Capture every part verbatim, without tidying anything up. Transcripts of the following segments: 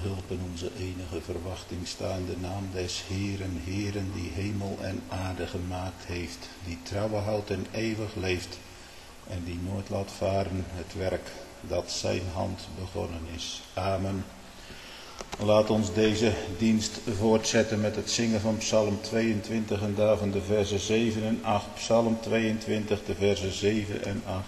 hulp en onze enige verwachting sta in de naam des Heeren, Heeren, die hemel en aarde gemaakt heeft, die trouwen houdt en eeuwig leeft en die nooit laat varen het werk dat zijn hand begonnen is. Amen. Laat ons deze dienst voortzetten met het zingen van Psalm tweeëntwintig en daarvan de versen zeven en acht. Psalm tweeëntwintig, de versen zeven en acht.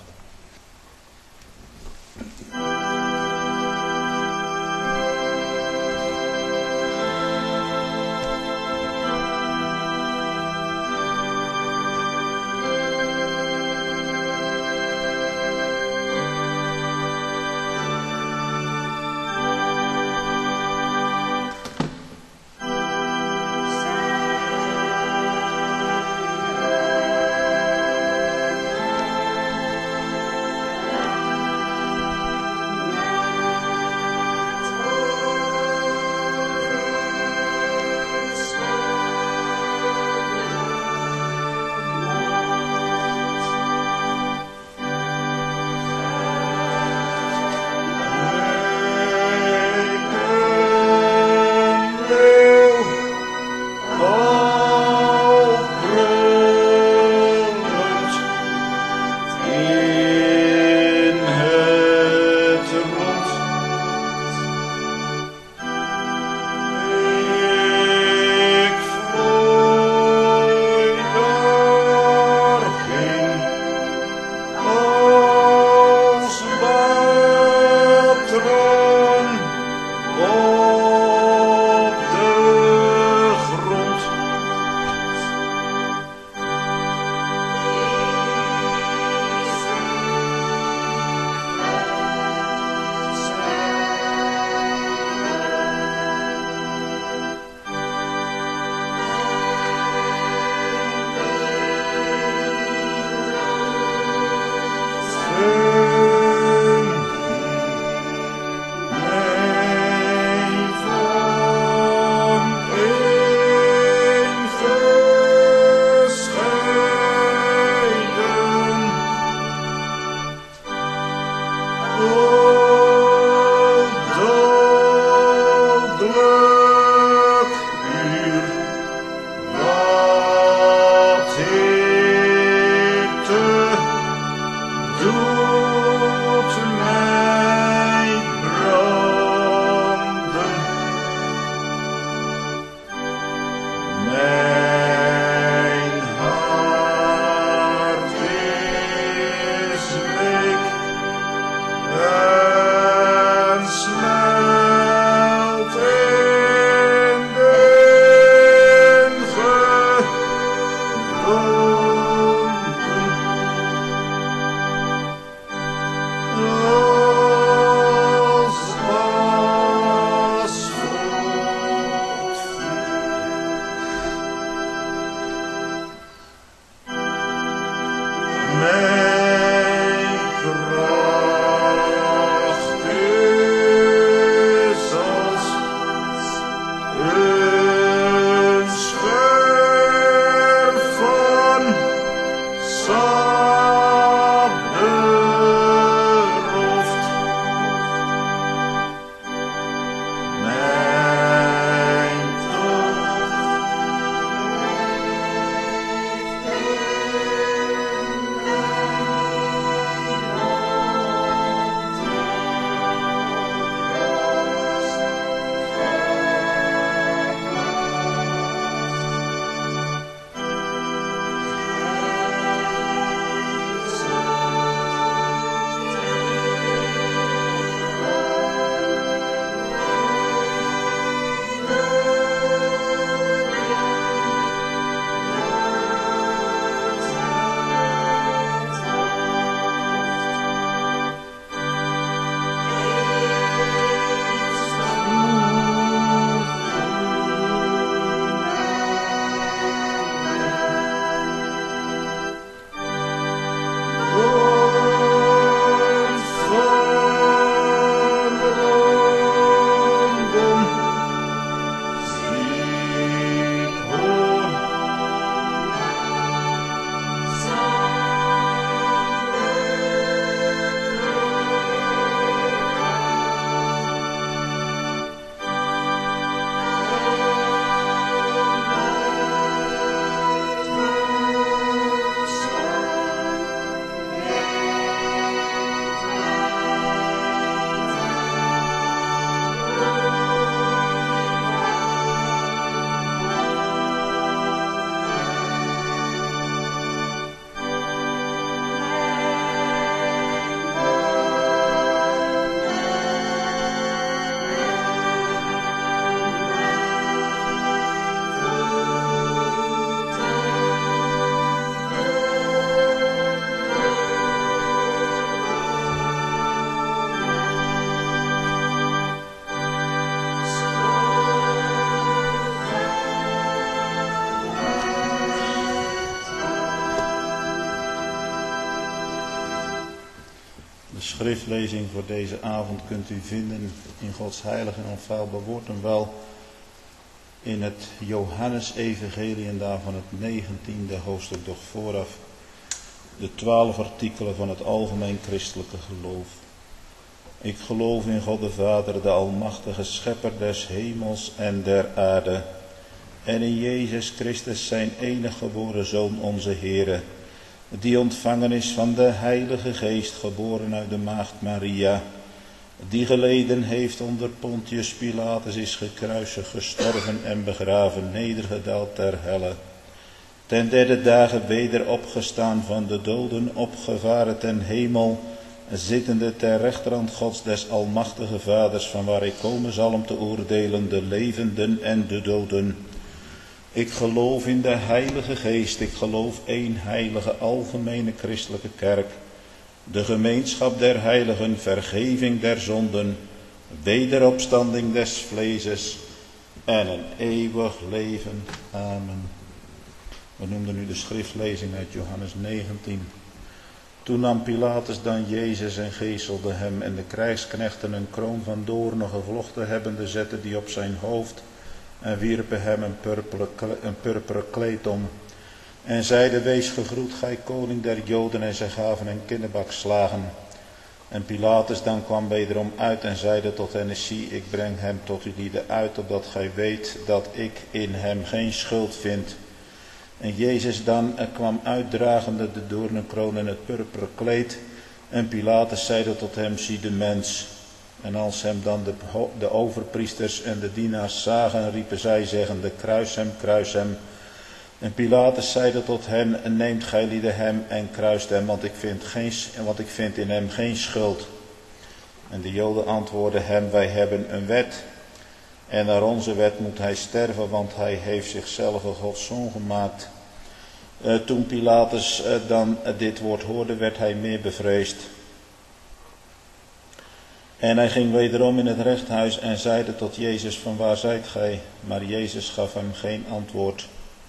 Thank schriftlezing voor deze avond kunt u vinden in Gods heilig en onfeilbaar woord en wel in het Johannesevangelie en daarvan het negentiende hoofdstuk, doch vooraf de twaalf artikelen van het algemeen christelijke geloof. Ik geloof in God de Vader, de almachtige schepper des hemels en der aarde, en in Jezus Christus zijn enige geboren Zoon, onze Heere, die ontvangen is van de Heilige Geest, geboren uit de maagd Maria, die geleden heeft onder Pontius Pilatus, is gekruisigd, gestorven en begraven, nedergedaald ter helle, ten derde dagen weder opgestaan van de doden, opgevaren ten hemel, zittende ter rechterhand Gods des almachtige Vaders, van waar ik komen zal om te oordelen de levenden en de doden. Ik geloof in de Heilige Geest, ik geloof één heilige algemene christelijke kerk, de gemeenschap der heiligen, vergeving der zonden, wederopstanding des vleeses en een eeuwig leven. Amen. We noemden nu de schriftlezing uit Johannes negentien. Toen nam Pilatus dan Jezus en geeselde hem, en de krijgsknechten een kroon van doornen gevlochten hebbende zetten die op zijn hoofd en wierpen hem een purperen, een purperen kleed om. En zeiden: wees gegroet, gij koning der Joden, en zij gaven hem kinderbakslagen. En Pilatus dan kwam wederom uit en zeide tot hen: zie, ik breng hem tot u lieden uit, opdat gij weet dat ik in hem geen schuld vind. En Jezus dan kwam uitdragende de doornenkroon en het purperen kleed. En Pilatus zeide tot hem: zie de mens. En als hem dan de, de overpriesters en de dienaars zagen, riepen zij zeggende: kruis hem, kruis hem. En Pilatus zeide tot hen: neemt gij lieden hem en kruist hem, want ik vind, geen, want ik vind in hem geen schuld. En de Joden antwoordden hem: wij hebben een wet, en naar onze wet moet hij sterven, want hij heeft zichzelf een Gods zoon gemaakt. Uh, toen Pilatus uh, dan uh, dit woord hoorde, werd hij meer bevreesd. En hij ging wederom in het rechthuis en zeide tot Jezus: van waar zijt gij? Maar Jezus gaf hem geen antwoord.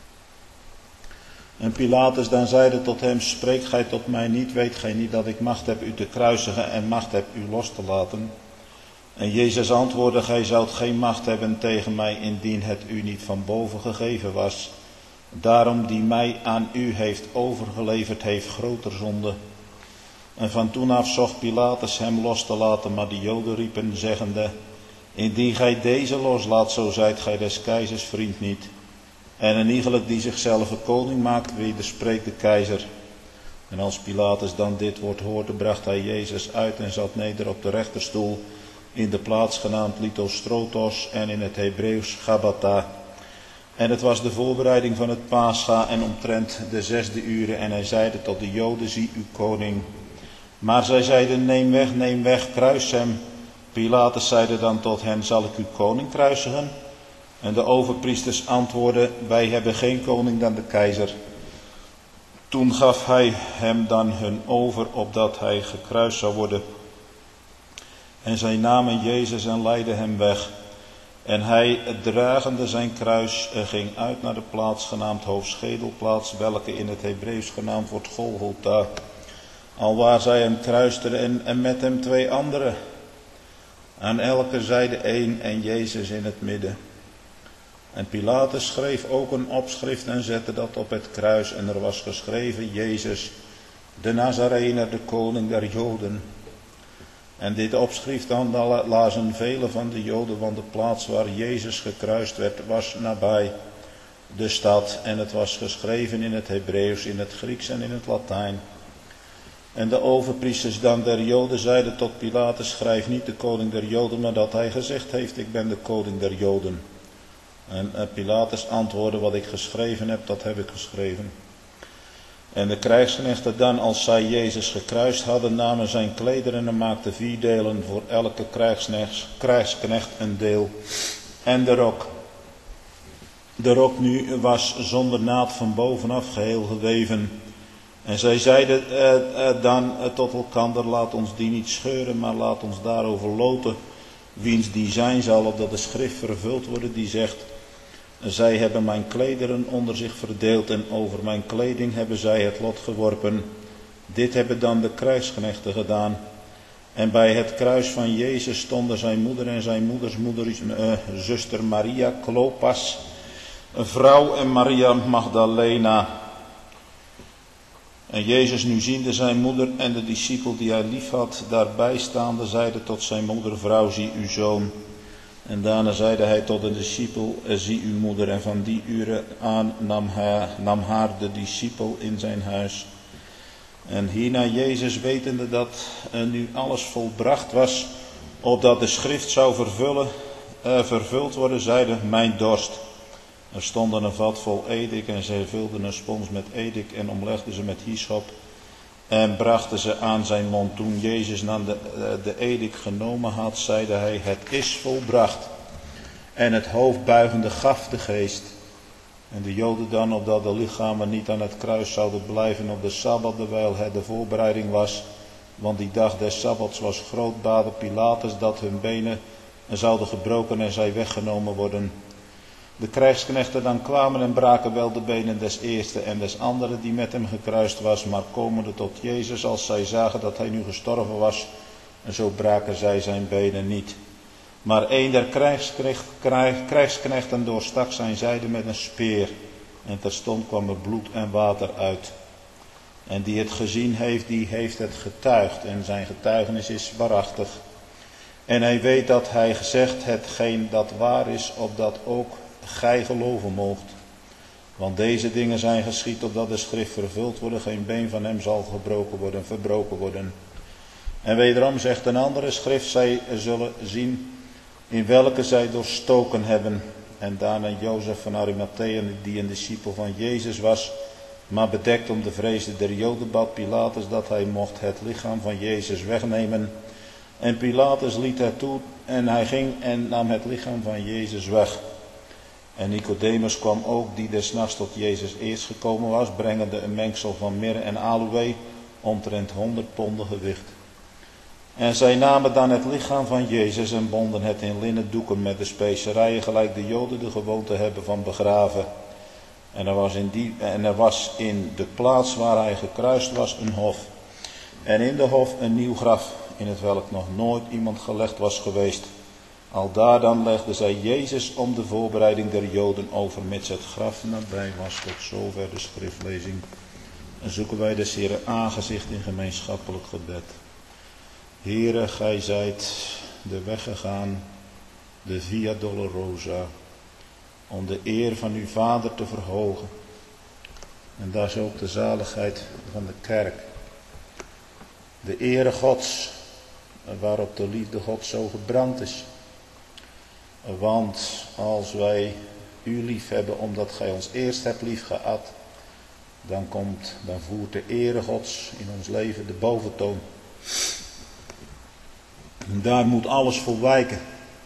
En Pilatus dan zeide tot hem: spreekt gij tot mij niet? Weet gij niet dat ik macht heb u te kruisigen en macht heb u los te laten? En Jezus antwoordde: gij zoudt geen macht hebben tegen mij, indien het u niet van boven gegeven was. Daarom die mij aan u heeft overgeleverd, heeft groter zonde. En van toen af zocht Pilatus hem los te laten, maar de Joden riepen zeggende: indien gij deze loslaat, zo zijt gij des keizers vriend niet. En een iegelijk die zichzelf een koning maakt, wederspreekt de keizer. En als Pilatus dan dit woord hoorde, bracht hij Jezus uit en zat neder op de rechterstoel, in de plaats genaamd Lithostrotos en in het Hebreeuws Gabbatha. En het was de voorbereiding van het Pascha en omtrent de zesde uren, en hij zeide tot de Joden: zie uw koning. Maar zij zeiden: neem weg, neem weg, kruis hem. Pilatus zeide dan tot hen: zal ik uw koning kruisigen? En de overpriesters antwoordden: wij hebben geen koning dan de keizer. Toen gaf hij hem dan hun over, opdat hij gekruist zou worden. En zij namen Jezus en leidden hem weg. En hij, dragende zijn kruis, ging uit naar de plaats genaamd Hoofdschedelplaats, welke in het Hebreeuws genaamd wordt Golgotha. Alwaar zij hem kruisten en, en met hem twee anderen. Aan elke zijde één en Jezus in het midden. En Pilatus schreef ook een opschrift en zette dat op het kruis. En er was geschreven: Jezus, de Nazarener, de koning der Joden. En dit opschrift dan lazen velen van de Joden, want de plaats waar Jezus gekruist werd was nabij de stad. En het was geschreven in het Hebreeuws, in het Grieks en in het Latijn. En de overpriesters dan der Joden zeiden tot Pilatus: schrijf niet de koning der Joden, maar dat hij gezegd heeft: ik ben de koning der Joden. En Pilatus antwoordde: wat ik geschreven heb, dat heb ik geschreven. En de krijgsknechten dan, als zij Jezus gekruist hadden, namen zijn klederen en maakten vier delen, voor elke krijgsknecht een deel. En de rok. De rok nu was zonder naad van bovenaf geheel geweven. En zij zeiden eh, eh, dan eh, tot elkander: laat ons die niet scheuren, maar laat ons daarover loten, wiens die zijn zal, opdat de schrift vervuld worden die zegt: zij hebben mijn klederen onder zich verdeeld en over mijn kleding hebben zij het lot geworpen. Dit hebben dan de krijgsknechten gedaan. En bij het kruis van Jezus stonden zijn moeder en zijn moeders moeder, uh, zuster Maria Klopas, een vrouw en Maria Magdalena. En Jezus nu ziende zijn moeder en de discipel die hij lief had, daarbij staande, zeide tot zijn moeder, vrouw, zie uw zoon. En daarna zeide hij tot de discipel, zie uw moeder. En van die uren aan nam, hij, nam haar de discipel in zijn huis. En hierna Jezus, wetende dat uh, nu alles volbracht was, opdat de schrift zou vervullen, uh, vervuld worden, zeide, mijn dorst. Er stonden een vat vol edik en zij vulden een spons met edik en omlegden ze met hyssop en brachten ze aan zijn mond. Toen Jezus dan de, de edik genomen had, zeide hij, het is volbracht. En het hoofd buigende gaf de geest. En de Joden dan, opdat de lichamen niet aan het kruis zouden blijven op de Sabbat, terwijl het de voorbereiding was, want die dag des Sabbats was groot, baadde Pilatus dat hun benen zouden gebroken en zij weggenomen worden. De krijgsknechten dan kwamen en braken wel de benen des eerste en des anderen die met hem gekruist was, maar komende tot Jezus, als zij zagen dat hij nu gestorven was, en zo braken zij zijn benen niet. Maar een der krijgsknecht, krijg, krijgsknechten doorstak zijn zijde met een speer, en terstond kwam er bloed en water uit. En die het gezien heeft, die heeft het getuigd, en zijn getuigenis is waarachtig. En hij weet dat hij gezegd hetgeen dat waar is, opdat ook gij geloven moogt. Want deze dingen zijn geschied, opdat de schrift vervuld wordt, geen been van hem zal gebroken worden, verbroken worden. En wederom zegt een andere schrift, zij zullen zien in welke zij doorstoken hebben. En daarna Jozef van Arimathea, die een discipel van Jezus was, maar bedekt om de vrees der Joden, bad Pilatus dat hij mocht het lichaam van Jezus wegnemen. En Pilatus liet het toe en hij ging en nam het lichaam van Jezus weg. En Nicodemus kwam ook, die des nachts tot Jezus eerst gekomen was, brengende een mengsel van mirre en aloë, omtrent honderd ponden gewicht. En zij namen dan het lichaam van Jezus en bonden het in linnen doeken met de specerijen, gelijk de Joden de gewoonte hebben van begraven. En er was in, die, en er was in de plaats waar hij gekruist was een hof. En in de hof een nieuw graf, in het welk nog nooit iemand gelegd was geweest. Aldaar dan legden zij Jezus om de voorbereiding der Joden over, mits het graf nabij was. Tot zover de schriftlezing. En zoeken wij des Heeren aangezicht in gemeenschappelijk gebed. Heere, gij zijt de weg gegaan, de Via Dolorosa, om de eer van uw Vader te verhogen. En dat is ook de zaligheid van de kerk. De ere Gods, waarop de liefde Gods zo gebrand is. Want als wij u lief hebben omdat gij ons eerst hebt lief gehad, dan komt, dan voert de ere Gods in ons leven de boventoon. En daar moet alles voor wijken.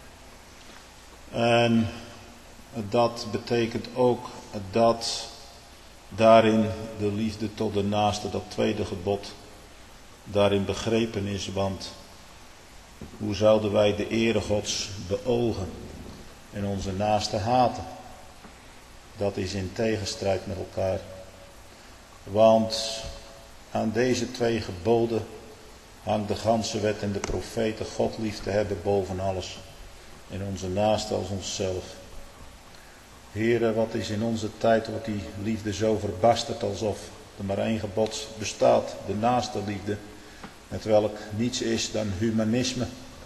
En dat betekent ook dat daarin de liefde tot de naaste, dat tweede gebod, daarin begrepen is. Want hoe zouden wij de ere Gods beogen en onze naaste haten? Dat is in tegenstrijd met elkaar. Want aan deze twee geboden hangt de ganse wet en de profeten, God lief te hebben boven alles en onze naaste als onszelf. Heere, wat is in onze tijd, wordt die liefde zo verbasterd alsof er maar één gebod bestaat, de naaste liefde, met welk niets is dan humanisme.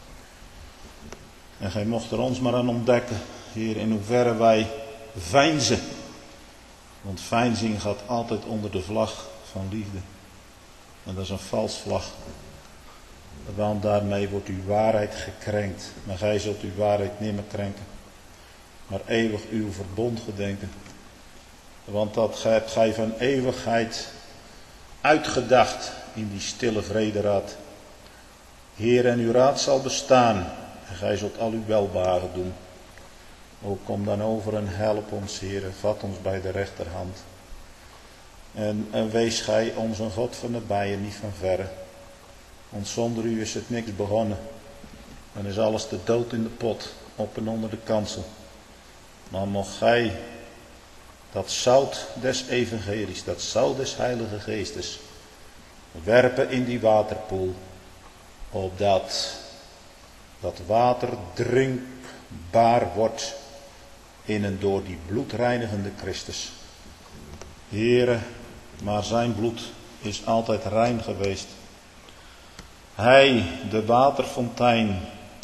En gij mocht er ons maar aan ontdekken, Heer, in hoeverre wij veinzen. Want veinzing gaat altijd onder de vlag van liefde. En dat is een vals vlag. Want daarmee wordt uw waarheid gekrenkt. Maar gij zult uw waarheid nimmer krenken. Maar eeuwig uw verbond gedenken. Want dat hebt gij van eeuwigheid uitgedacht in die stille vrederaad. Heer, en uw raad zal bestaan. En gij zult al uw welbehagen doen. O, kom dan over en help ons, Heer. Vat ons bij de rechterhand. En, en wees gij ons een God van nabij en niet van verre. Want zonder u is het niks begonnen. Dan is alles te dood in de pot, op en onder de kansel. Maar mocht gij dat zout des evangelies, dat zout des heilige geestes, werpen in die waterpoel. opdat dat water drinkbaar wordt in en door die bloedreinigende Christus. Heere, maar zijn bloed is altijd rein geweest. Hij, de waterfontein,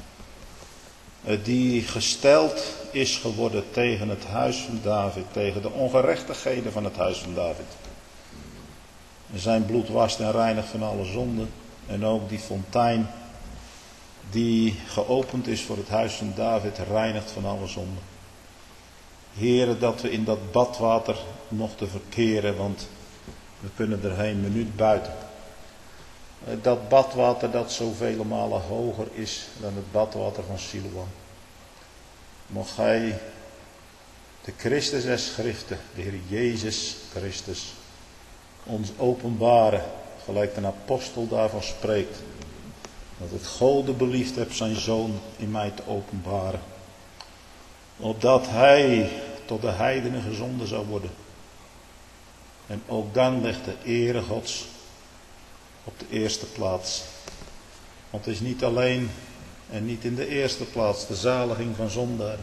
die gesteld is geworden tegen het huis van David, tegen de ongerechtigheden van het huis van David. Zijn bloed wast en reinigt van alle zonden. En ook die fontein die geopend is voor het huis van David, reinigt van alle zonden. Heere, dat we in dat badwater mochten verkeren, want we kunnen er geen minuut buiten. Dat badwater dat zoveel malen hoger is dan het badwater van Siloam. Mocht Hij, de Christus der Schriften, de Heer Jezus Christus, ons openbaren, gelijk een apostel daarvan spreekt, dat het Gode beliefd heeft zijn Zoon in mij te openbaren, opdat Hij tot de heidenen gezonden zou worden. En ook dan ligt de ere Gods op de eerste plaats. Want het is niet alleen en niet in de eerste plaats de zaliging van zondaren,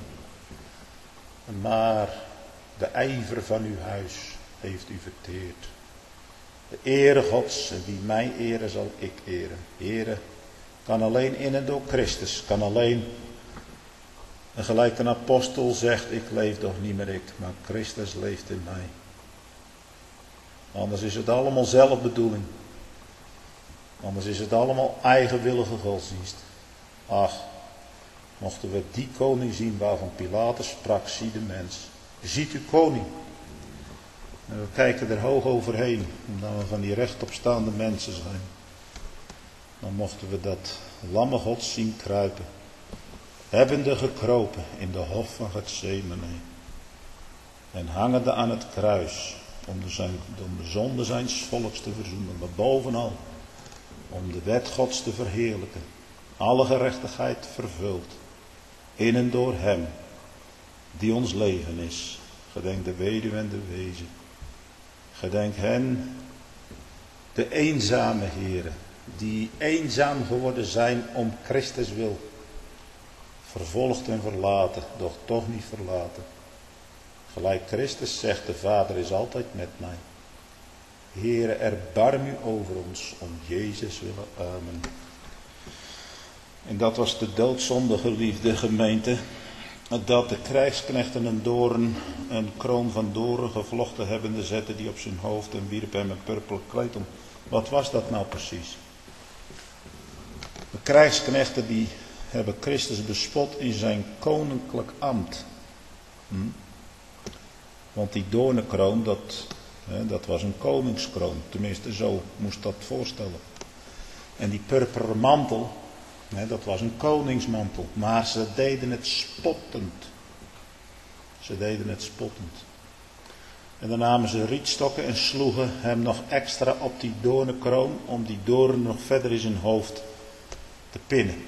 maar de ijver van uw huis heeft u verteerd. De ere Gods, en wie mij eren zal ik eren. Ere kan alleen in en door Christus, kan alleen, en gelijk een apostel zegt, ik leef toch niet meer ik, maar Christus leeft in mij. Anders is het allemaal zelfbedoeling. Anders is het allemaal eigenwillige godsdienst. Ach, mochten we die koning zien waarvan Pilatus sprak, zie de mens. Ziet u koning. En we kijken er hoog overheen, omdat we van die rechtopstaande mensen zijn. Dan mochten we dat lamme Gods zien kruipen, hebbende gekropen in de hof van Getsemane. En hangende aan het kruis, om de, zijn, om de zonde zijns volks te verzoenen, maar bovenal om de wet Gods te verheerlijken, alle gerechtigheid vervuld, in en door hem, die ons leven is. Gedenk de weduwe en de wezen. Gedenk hen, de eenzame heren, die eenzaam geworden zijn om Christus wil. Vervolgd en verlaten, doch toch niet verlaten. Gelijk Christus zegt, de Vader is altijd met mij. Heere, erbarm u over ons, om Jezus willen. Amen. En dat was de doodzonde, geliefde gemeente. Dat de krijgsknechten een doorn, een kroon van doorn gevlochten hebbende zetten die op zijn hoofd en wierpen hem een purper kleed om. Wat was dat nou precies? De krijgsknechten die hebben Christus bespot in zijn koninklijk ambt. Hm? Want die doornenkroon, dat, hè, dat was een koningskroon. Tenminste, zo moest dat voorstellen. En die purperen mantel, hè, dat was een koningsmantel. Maar ze deden het spottend. Ze deden het spottend. En dan namen ze rietstokken en sloegen hem nog extra op die doornenkroon, om die doorn nog verder in zijn hoofd te pinnen.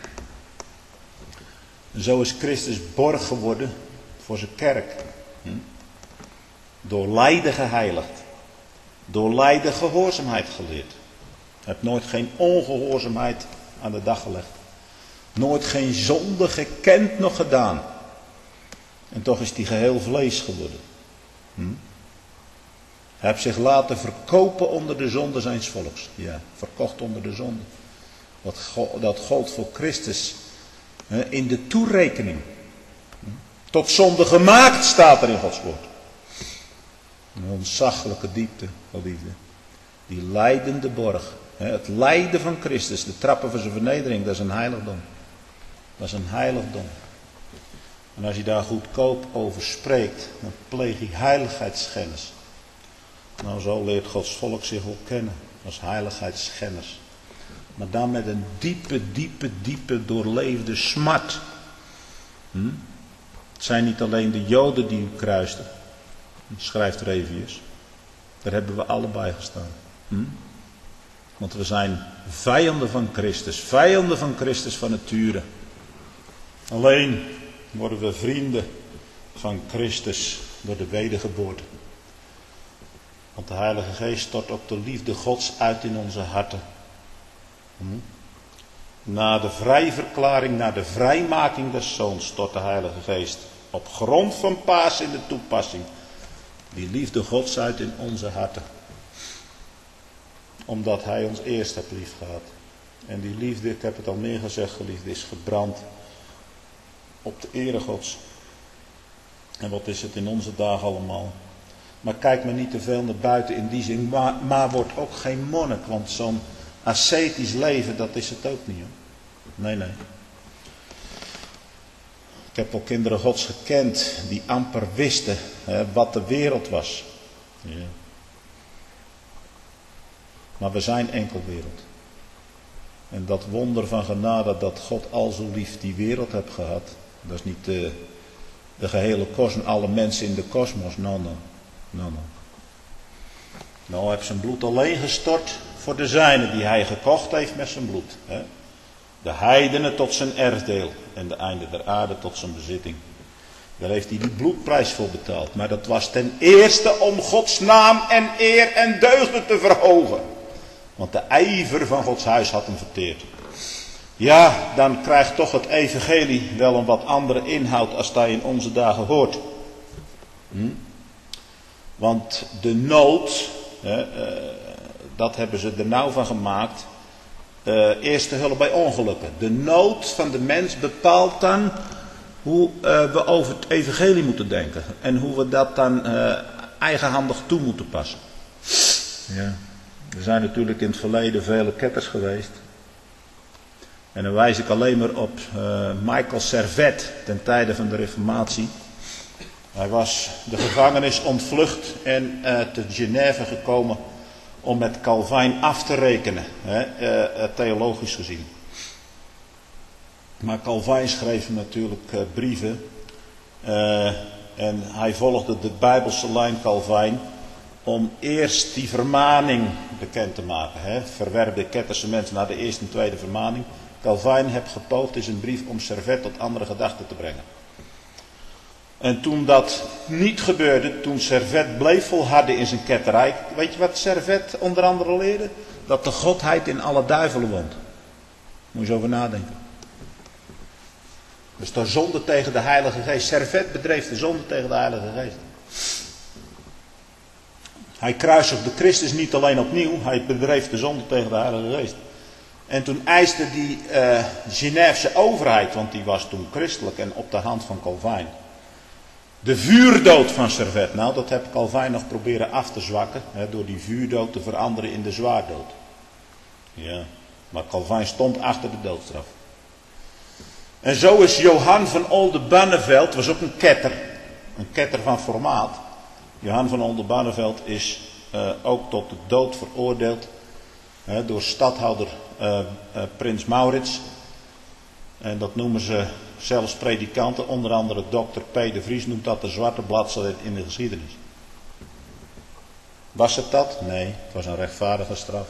En zo is Christus borg geworden voor zijn kerk. Hm? Door lijden geheiligd. Door lijden gehoorzaamheid geleerd. Hij heeft nooit geen ongehoorzaamheid aan de dag gelegd. Nooit geen zonde gekend nog gedaan. En toch is hij geheel vlees geworden. Hm? Hij heeft zich laten verkopen onder de zonde zijns volks. Ja, verkocht onder de zonde. Dat, dat gold voor Christus hè, in de toerekening. Hm? Tot zonde gemaakt staat er in Gods woord. Een ontzaglijke diepte, geliefde. Die lijdende borg. Hè, het lijden van Christus, de trappen van zijn vernedering, dat is een heiligdom. Dat is een heiligdom. En als je daar goedkoop over spreekt, dan pleeg je heiligheidsschennis. Nou, zo leert Gods volk zich wel kennen, als heiligheidsschennis. Maar dan met een diepe, diepe, diepe doorleefde smart. Hm? Het zijn niet alleen de Joden die u kruisten, schrijft Revius. Daar hebben we allebei gestaan. Hm? Want we zijn vijanden van Christus, vijanden van Christus van nature. Alleen worden we vrienden van Christus door de wedergeboorte. Want de Heilige Geest stort ook de liefde Gods uit in onze harten. Hm? Na de vrijverklaring, na de vrijmaking des Zoons, stort de Heilige Geest op grond van Paas in de toepassing die liefde Gods uit in onze harten. Omdat Hij ons eerst heeft lief gehad. En die liefde, ik heb het al meer gezegd, geliefde, is gebrand op de ere Gods. En wat is het in onze dagen allemaal? Maar kijk maar niet te veel naar buiten in die zin. Maar, maar word ook geen monnik. Want zo'n ascetisch leven, dat is het ook niet. Hoor. Nee, nee. Ik heb wel kinderen Gods gekend die amper wisten hè, wat de wereld was. Ja. Maar we zijn enkel wereld. En dat wonder van genade dat God al zo lief die wereld heeft gehad. Dat is niet de, de gehele kosmos, alle mensen in de kosmos. No, no. No, no. Nou, hij heeft zijn bloed alleen gestort voor de zijnen die hij gekocht heeft met zijn bloed. Hè? De heidenen tot zijn erfdeel en de einde der aarde tot zijn bezitting. Daar heeft hij die bloedprijs voor betaald. Maar dat was ten eerste om Gods naam en eer en deugden te verhogen. Want de ijver van Gods huis had hem verteerd. Ja, dan krijgt toch het evangelie wel een wat andere inhoud als dat je in onze dagen hoort. Hm? Want de nood, hè, uh, dat hebben ze er nou van gemaakt. Uh, eerste hulp bij ongelukken. De nood van de mens bepaalt dan hoe uh, we over het evangelie moeten denken. En hoe we dat dan uh, eigenhandig toe moeten passen. Ja. Er zijn natuurlijk in het verleden vele ketters geweest. En dan wijs ik alleen maar op uh, Michael Servet ten tijde van de Reformatie. Hij was de gevangenis ontvlucht en uh, te Genève gekomen om met Calvijn af te rekenen, hè, uh, theologisch gezien. Maar Calvijn schreef natuurlijk uh, brieven uh, en hij volgde de Bijbelse lijn Calvijn om eerst die vermaning bekend te maken. Hè. Verwerp de ketterse mensen naar de eerste en tweede vermaning. Calvijn heeft gepoogd in zijn brief om Servet tot andere gedachten te brengen. En toen dat niet gebeurde, toen Servet bleef volharden in zijn ketterij. Weet je wat Servet onder andere leerde? Dat de godheid in alle duivelen woont. Moet je eens over nadenken. Dus de zonde tegen de Heilige Geest. Servet bedreef de zonde tegen de Heilige Geest. Hij kruisigde Christus niet alleen opnieuw, hij bedreef de zonde tegen de Heilige Geest. En toen eiste die uh, Genèvese overheid, want die was toen christelijk en op de hand van Calvijn, de vuurdood van Servet. Nou, dat heb Calvijn nog proberen af te zwakken, hè, door die vuurdood te veranderen in de zwaardood. Ja, maar Calvijn stond achter de doodstraf. En zo is Johan van Oldenbarneveld, was ook een ketter, een ketter van formaat. Johan van Oldenbarneveld is uh, ook tot de dood veroordeeld hè, door stadhouder uh, uh, Prins Maurits. En dat noemen ze zelfs predikanten, onder andere dokter P. de Vries noemt dat de zwarte bladzijde in de geschiedenis. Was het dat? Nee, het was een rechtvaardige straf.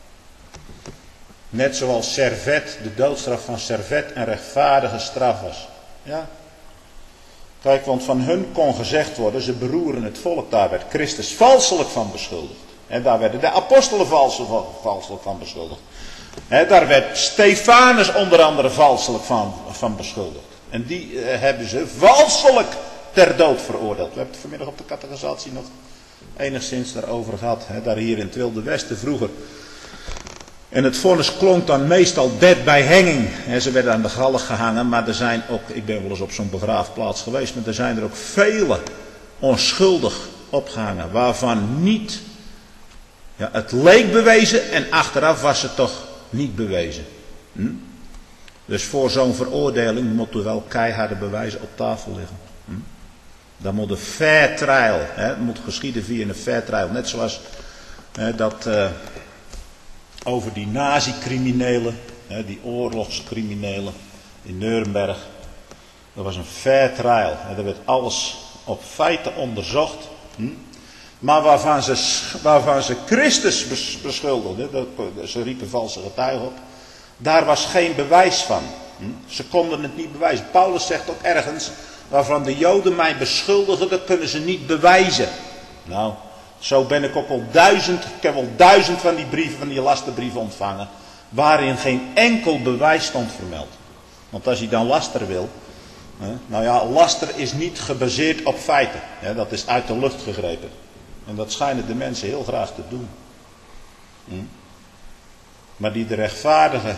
Net zoals Servet, de doodstraf van Servet, een rechtvaardige straf was. Ja. Kijk, want van hun kon gezegd worden, ze beroeren het volk, daar werd Christus valselijk van beschuldigd. En daar werden de apostelen valselijk van beschuldigd. He, daar werd Stefanus onder andere valselijk van, van beschuldigd. En die uh, hebben ze valselijk ter dood veroordeeld. We hebben het vanmiddag op de catechisatie nog enigszins daarover gehad. He, daar hier in het Wilde Westen vroeger. En het vonnis klonk dan meestal dead bij hanging. He, ze werden aan de galg gehangen, maar er zijn ook, ik ben wel eens op zo'n begraafplaats geweest, maar er zijn er ook vele onschuldig opgehangen, waarvan niet, ja, het leek bewezen en achteraf was het toch niet bewezen. Hm? Dus voor zo'n veroordeling moeten wel keiharde bewijzen op tafel liggen. Hm? Dan moet een fair trial, hè, het moet geschieden via een fair trial. Net zoals hè, dat uh, over die nazi-criminelen, hè, die oorlogscriminelen in Nuremberg. Dat was een fair trial. Hè, daar werd alles op feiten onderzocht. Hm? Maar waarvan ze, waarvan ze Christus beschuldigden, ze riepen valse getuigen op, daar was geen bewijs van. Ze konden het niet bewijzen. Paulus zegt ook ergens, waarvan de Joden mij beschuldigen, dat kunnen ze niet bewijzen. Nou, zo ben ik ook al duizend, ik heb al duizend van die brieven, van die lastenbrieven ontvangen, waarin geen enkel bewijs stond vermeld. Want als je dan laster wil, hè, nou ja, laster is niet gebaseerd op feiten. Hè, dat is uit de lucht gegrepen. En dat schijnen de mensen heel graag te doen. Hm? Maar die de rechtvaardige,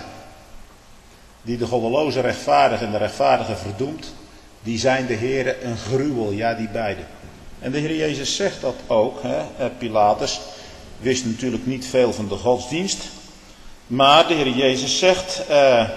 die de goddeloze rechtvaardige en de rechtvaardige verdoemt, die zijn de Here een gruwel, ja die beiden. En de Heer Jezus zegt dat ook. Hè? Pilatus wist natuurlijk niet veel van de godsdienst. Maar de Heer Jezus zegt, uh,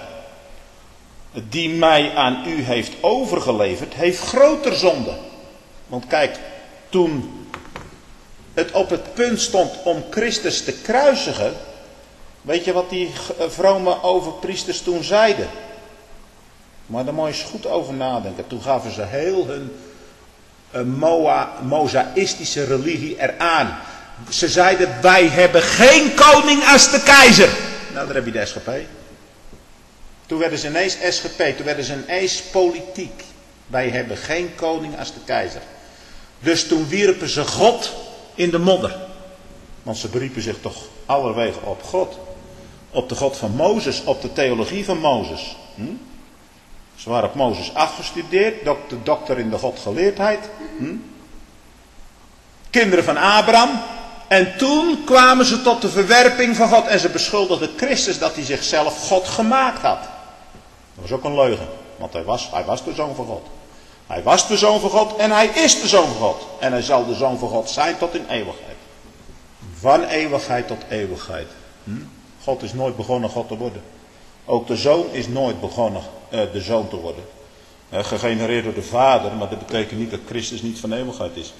die mij aan u heeft overgeleverd, heeft groter zonde. Want kijk, toen het op het punt stond om Christus te kruisigen, weet je wat die vrome overpriesters toen zeiden? Maar daar moet je eens goed over nadenken. Toen gaven ze heel hun uh, moa, mosaïstische religie eraan. Ze zeiden, wij hebben geen koning als de keizer. Nou, daar heb je de S G P. Toen werden ze ineens S G P, toen werden ze ineens politiek. Wij hebben geen koning als de keizer. Dus toen wierpen ze God in de modder. Want ze beriepen zich toch allerwege op God. Op de God van Mozes, op de theologie van Mozes. Hm? Ze waren op Mozes afgestudeerd, dokter, dokter in de godgeleerdheid. Hm? Kinderen van Abraham. En toen kwamen ze tot de verwerping van God. En ze beschuldigden Christus dat hij zichzelf God gemaakt had. Dat was ook een leugen. Want hij was, hij was de Zoon van God. Hij was de Zoon van God en hij is de Zoon van God. En hij zal de Zoon van God zijn tot in eeuwigheid. Van eeuwigheid tot eeuwigheid. Hm? God is nooit begonnen God te worden. Ook de Zoon is nooit begonnen uh, de Zoon te worden. Uh, gegenereerd door de Vader, maar dat betekent niet dat Christus niet van eeuwigheid is.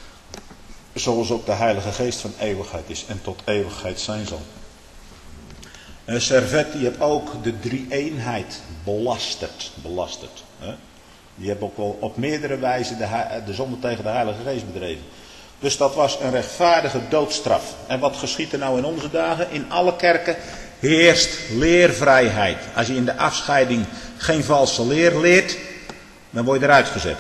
Zoals ook de Heilige Geest van eeuwigheid is en tot eeuwigheid zijn zal. Uh, Servet die heeft ook de drie-eenheid belasterd. belasterd hè? Die hebben ook wel op meerdere wijzen de, de zonde tegen de Heilige Geest bedreven. Dus dat was een rechtvaardige doodstraf. En wat geschiet er nou in onze dagen? In alle kerken heerst leervrijheid. Als je in de afscheiding geen valse leer leert, dan word je eruit gezet.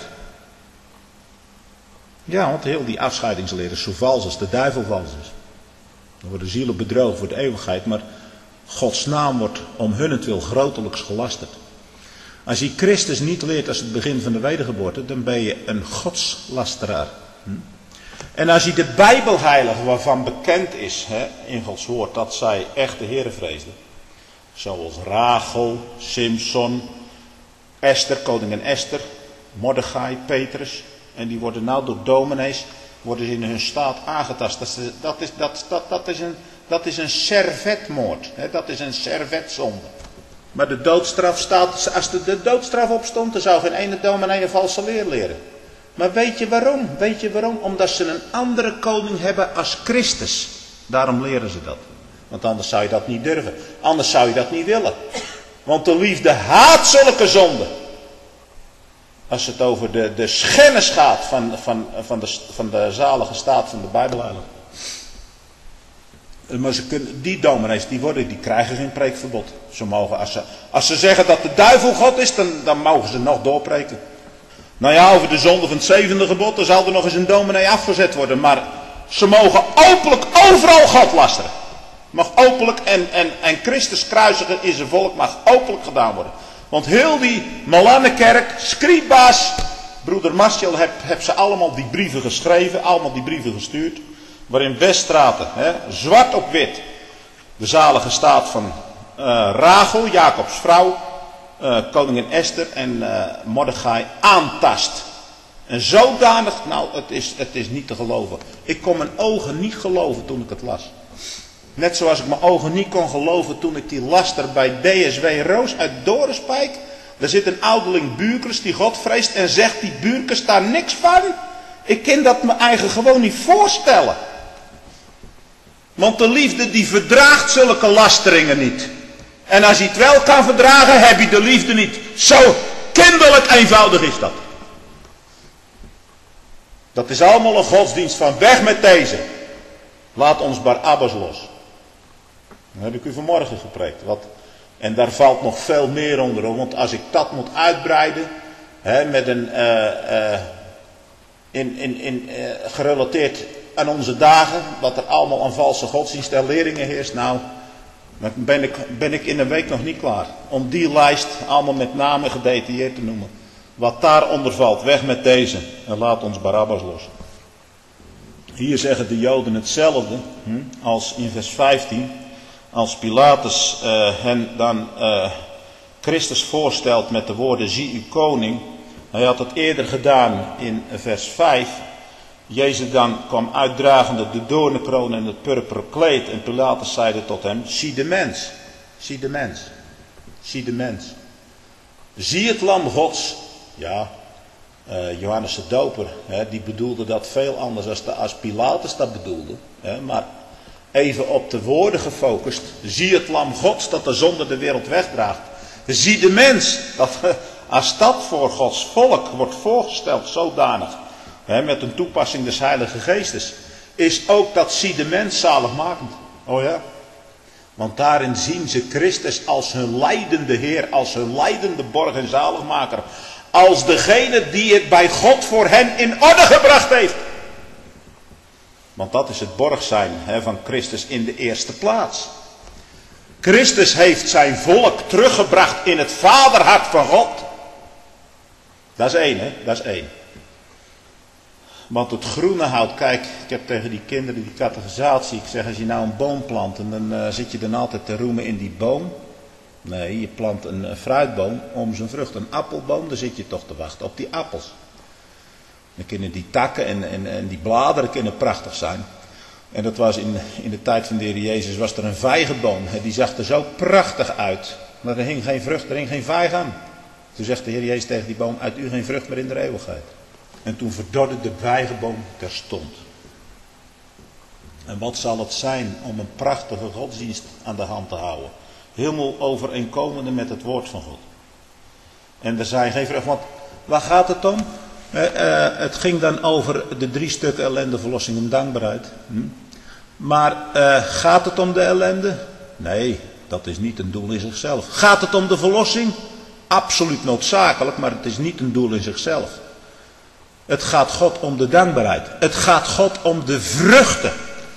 Ja, want heel die afscheidingsleer is zo vals als de duivel vals is. Dan worden zielen bedrogen voor de eeuwigheid, maar Gods naam wordt om hunnentwil grotelijks gelasterd. Als je Christus niet leert als het begin van de wedergeboorte, dan ben je een godslasteraar. Hm? En als je de Bijbelheiligen, waarvan bekend is hè, in Gods woord dat zij echt de Heere vreesden, zoals Rachel, Simson, Esther, koningin Esther, Mordechai, Petrus, en die worden nou door dominees, worden ze in hun staat aangetast. Dat is, dat is, dat, dat, dat is een, dat is een servetmoord, hè, dat is een servetzonde. Maar de doodstraf staat, als de, de doodstraf opstond, dan zou geen ene dominee een valse leer leren. Maar weet je waarom? Weet je waarom? Omdat ze een andere koning hebben als Christus. Daarom leren ze dat. Want anders zou je dat niet durven. Anders zou je dat niet willen. Want de liefde haat zulke zonden. Als het over de, de schennis gaat van, van, van, de, van de zalige staat van de Bijbelheiligen. Maar ze kunnen, die dominees die worden, die krijgen geen preekverbod. Ze mogen, als, ze, als ze zeggen dat de duivel God is, dan, dan mogen ze nog doorpreken. Nou ja, over de zonde van het zevende gebod, dan zal er nog eens een dominee afgezet worden. Maar ze mogen openlijk overal God lasteren. Mag openlijk en, en, en Christus kruisigen in zijn volk mag openlijk gedaan worden. Want heel die Malanenkerk, Scriba's, broeder Marciel heb, heb ze allemaal die brieven geschreven, allemaal die brieven gestuurd. Waarin Weststraten, hè, zwart op wit, de zalige staat van uh, Rachel, Jacobs vrouw, uh, koningin Esther en uh, Mordechai aantast. En zodanig, nou het is, het is niet te geloven. Ik kon mijn ogen niet geloven toen ik het las. Net zoals ik mijn ogen niet kon geloven toen ik die laster bij D S W Roos uit Dorenspijk. Daar zit een ouderling Buurkers die God vreest en zegt die Buurkers daar niks van. Ik kan dat me eigen gewoon niet voorstellen. Want de liefde die verdraagt zulke lasteringen niet. En als hij het wel kan verdragen, heb je de liefde niet. Zo kinderlijk eenvoudig is dat. Dat is allemaal een godsdienst van weg met deze. Laat ons Barabbas los. Dat heb ik u vanmorgen gepreekt. Wat, en daar valt nog veel meer onder. Want als ik dat moet uitbreiden. Hè, met een, uh, uh, in, in, in, uh, gerelateerd aan onze dagen. Wat er allemaal aan valse godsdienst en leringen heerst. Nou, Dan ben ik, ben ik in een week nog niet klaar. Om die lijst allemaal met namen gedetailleerd te noemen. Wat daaronder valt, weg met deze. En laat ons Barabbas los. Hier zeggen de Joden hetzelfde hm, als in vers vijftien. Als Pilatus uh, hen dan uh, Christus voorstelt met de woorden zie uw koning. Hij had het eerder gedaan in vers vijf. Jezus dan kwam uitdragende de doornenkroon en het purperen kleed. En Pilatus zeide tot hem, zie de mens. Zie de mens. Zie de mens. Zie het lam Gods. Ja, uh, Johannes de Doper, hè, die bedoelde dat veel anders als, de, als Pilatus dat bedoelde. Hè, maar even op de woorden gefocust. Zie het lam Gods dat de zonde de wereld wegdraagt. Zie de mens. Dat, als dat voor Gods volk wordt voorgesteld zodanig. Hè, met een toepassing des Heilige Geestes. Is ook dat zie de mens zaligmakend. Oh ja. Want daarin zien ze Christus als hun leidende Heer. Als hun leidende borg en zaligmaker. Als degene die het bij God voor hen in orde gebracht heeft. Want dat is het borg zijn hè, van Christus in de eerste plaats. Christus heeft zijn volk teruggebracht in het vaderhart van God. Dat is één, hè? Dat is één. Want het groene hout, kijk, ik heb tegen die kinderen die catechisatie, ik zeg als je nou een boom plant en dan uh, zit je dan altijd te roemen in die boom. Nee, je plant een, een fruitboom om zijn vrucht. Een appelboom, daar zit je toch te wachten op die appels. Dan kunnen die takken en, en, en die bladeren kunnen prachtig zijn. En dat was in, in de tijd van de Heer Jezus was er een vijgenboom. Die zag er zo prachtig uit. Maar er hing geen vrucht, er hing geen vijg aan. Toen zegt de Heer Jezus tegen die boom, uit u geen vrucht meer in de eeuwigheid. En toen verdorde de vijgenboom terstond. En wat zal het zijn om een prachtige godsdienst aan de hand te houden. Helemaal overeenkomende met het woord van God. En er zijn geen vrucht, want waar gaat het om? Uh, uh, het ging dan over de drie stukken ellende, verlossing en dankbaarheid. Hm? Maar uh, gaat het om de ellende? Nee, dat is niet een doel in zichzelf. Gaat het om de verlossing? Absoluut noodzakelijk, maar het is niet een doel in zichzelf. Het gaat God om de dankbaarheid. Het gaat God om de vruchten.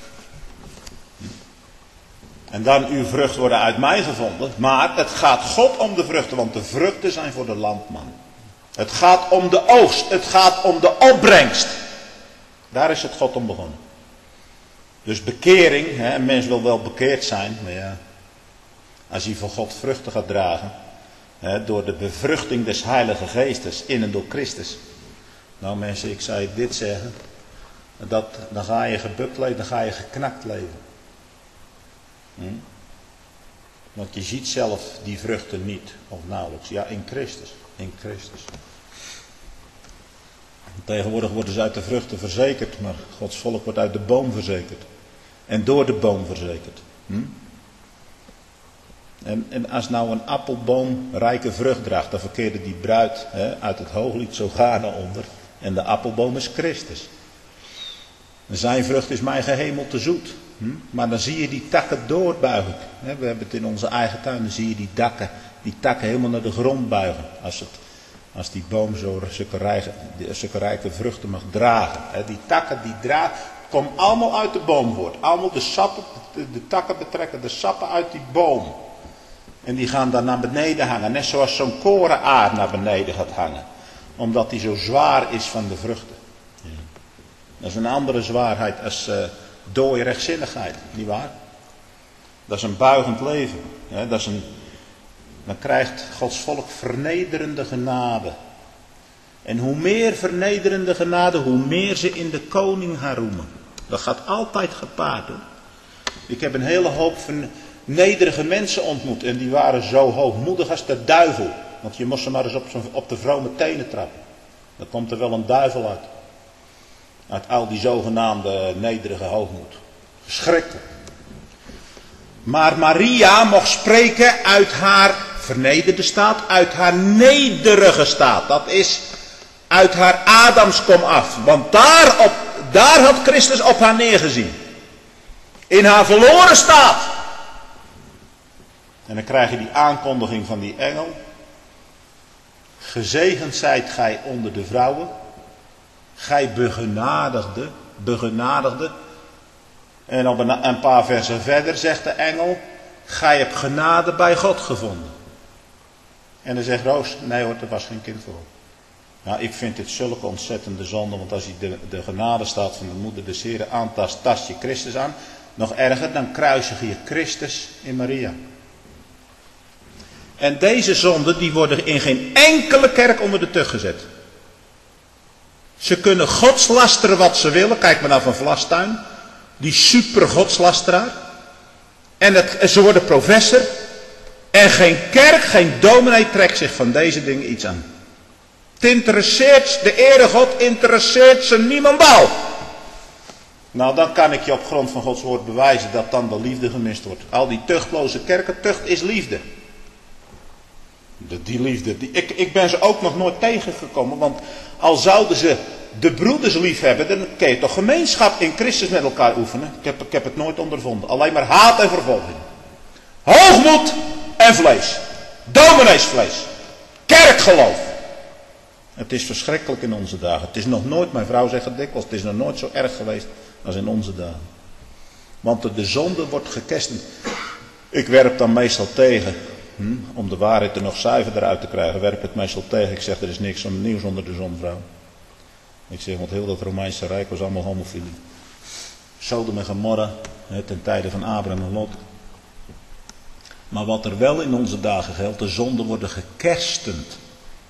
En dan uw vruchten worden uit mij gevonden. Maar het gaat God om de vruchten, want de vruchten zijn voor de landman. Het gaat om de oogst. Het gaat om de opbrengst. Daar is het God om begonnen. Dus bekering. Hè, een mens wil wel bekeerd zijn. Maar ja, als hij voor God vruchten gaat dragen. Hè, door de bevruchting des Heilige Geestes in en door Christus. Nou mensen, ik zou je dit zeggen. Dat, dan ga je gebukt leven, dan ga je geknakt leven. Hm? Want je ziet zelf die vruchten niet, of nauwelijks. Ja, in Christus. In Christus. Tegenwoordig worden ze uit de vruchten verzekerd, maar Gods volk wordt uit de boom verzekerd. En door de boom verzekerd. Hm? En, en als nou een appelboom rijke vrucht draagt, dan verkeerde die bruid hè, uit het hooglied zo gaarne onder. En de appelboom is Christus. Zijn vrucht is mijn gehemel te zoet. Hm? Maar dan zie je die takken doorbuigen. We hebben het in onze eigen tuin. Dan zie je die takken, die takken helemaal naar de grond buigen. Als, het, als die boom zo zulke rijke, zulke rijke vruchten mag dragen. Die takken die dragen, komen allemaal uit de boom voort. Allemaal de sappen, de, de takken betrekken de sappen uit die boom. En die gaan dan naar beneden hangen. Net zoals zo'n korenaar naar beneden gaat hangen. Omdat die zo zwaar is van de vruchten. Dat is een andere zwaarheid als uh, dooie rechtzinnigheid, nietwaar? Dat is een buigend leven. Hè? Dat is een, dan krijgt Gods volk vernederende genade. En hoe meer vernederende genade, hoe meer ze in de koning gaan roemen. Dat gaat altijd gepaard hoor. Ik heb een hele hoop nederige mensen ontmoet. En die waren zo hoogmoedig als de duivel. Want je moest ze maar eens op, op de vrome tenen trappen. Dan komt er wel een duivel uit. Uit al die zogenaamde nederige hoogmoed. Verschrikkelijk. Maar Maria mocht spreken uit haar vernederde staat. Uit haar nederige staat. Dat is uit haar Adamskom af. Want daar, op, daar had Christus op haar neergezien. In haar verloren staat. En dan krijg je die aankondiging van die engel. Gezegend zijt gij onder de vrouwen. Gij begenadigde, begenadigde. En op een, een paar versen verder zegt de engel. gij hebt genade bij God gevonden. En dan zegt Roos, nee hoor, er was geen kind voor. Nou, ik vind dit zulke ontzettende zonde, want als je de, de genade staat van de moeder des Heren aantast, tast je Christus aan. Nog erger, dan kruisig je Christus in Maria. En deze zonden, die worden in geen enkele kerk onder de tug gezet. Ze kunnen godslasteren wat ze willen. Kijk maar naar Van Vlastuin. Die super godslasteraar. En het, ze worden professor. En geen kerk, geen dominee trekt zich van deze dingen iets aan. Het interesseert, de ere God interesseert ze niemendal. Nou, dan kan ik je op grond van Gods woord bewijzen dat dan de liefde gemist wordt. Al die tuchtloze kerken, tucht is liefde. De, die liefde, die, ik, ik ben ze ook nog nooit tegengekomen, want al zouden ze de broeders lief hebben, dan kun je toch gemeenschap in Christus met elkaar oefenen. Ik heb, ik heb het nooit ondervonden. Alleen maar haat en vervolging. Hoogmoed en vlees. Domineesvlees. Kerkgeloof. Het is verschrikkelijk in onze dagen. Het is nog nooit, mijn vrouw zegt het dikwijls, het is nog nooit zo erg geweest als in onze dagen. Want de, de zonde wordt gekestend. Ik werp dan meestal tegen, hm, om de waarheid er nog zuiverder uit te krijgen, werp het meestal tegen. Ik zeg, er is niks nieuws onder de zon, vrouw. Ik zeg, want heel dat Romeinse Rijk was allemaal homofilie. Sodom en Gomorra, ten tijde van Abraham en Lot. Maar wat er wel in onze dagen geldt, de zonden worden gekerstend.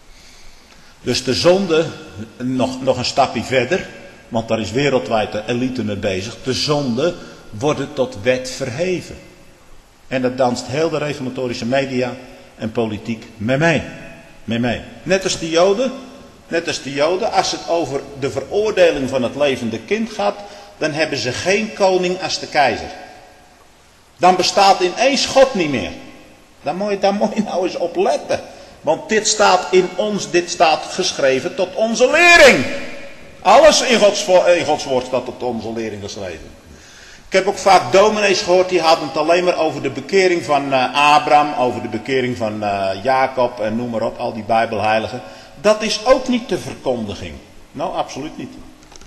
Dus de zonde, nog, nog een stapje verder, want daar is wereldwijd de elite mee bezig. De zonde worden tot wet verheven. En dat danst heel de reformatorische media en politiek mee mee. Mee mee. Net als de Joden, net als de Joden, als het over de veroordeling van het levende kind gaat, dan hebben ze geen koning als de keizer. Dan bestaat ineens God niet meer. Daar moet je, daar moet je nou eens op letten. Want dit staat in ons, dit staat geschreven tot onze lering. Alles in Gods, in Gods woord staat tot onze lering geschreven. Ik heb ook vaak dominees gehoord, die hadden het alleen maar over de bekering van uh, Abraham, over de bekering van uh, Jacob en noem maar op, al die bijbelheiligen. Dat is ook niet de verkondiging. Nou, absoluut niet.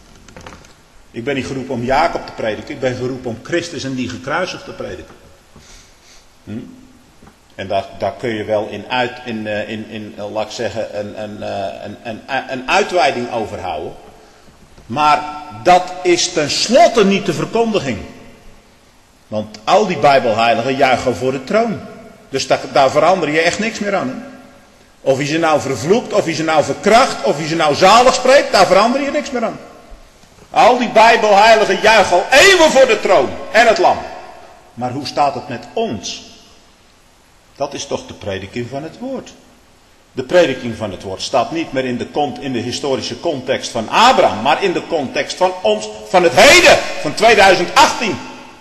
Ik ben niet geroepen om Jacob te prediken, ik ben geroepen om Christus en die gekruisigd te prediken. Hm? En daar, daar kun je wel in, uit, in, in, in laat ik zeggen, een, een, een, een, een uitweiding over houden. Maar dat is tenslotte niet de verkondiging. Want al die bijbelheiligen juichen voor de troon. Dus daar, daar verander je echt niks meer aan. Hè? Of je ze nou vervloekt, of je ze nou verkracht, of je ze nou zalig spreekt, daar verander je niks meer aan. Al die bijbelheiligen juichen al eeuwen voor de troon en het lam. Maar hoe staat het met ons? Dat is toch de prediking van het woord. De prediking van het woord staat niet meer in de, in de historische context van Abraham, maar in de context van ons, van het heden, van tweeduizend achttien.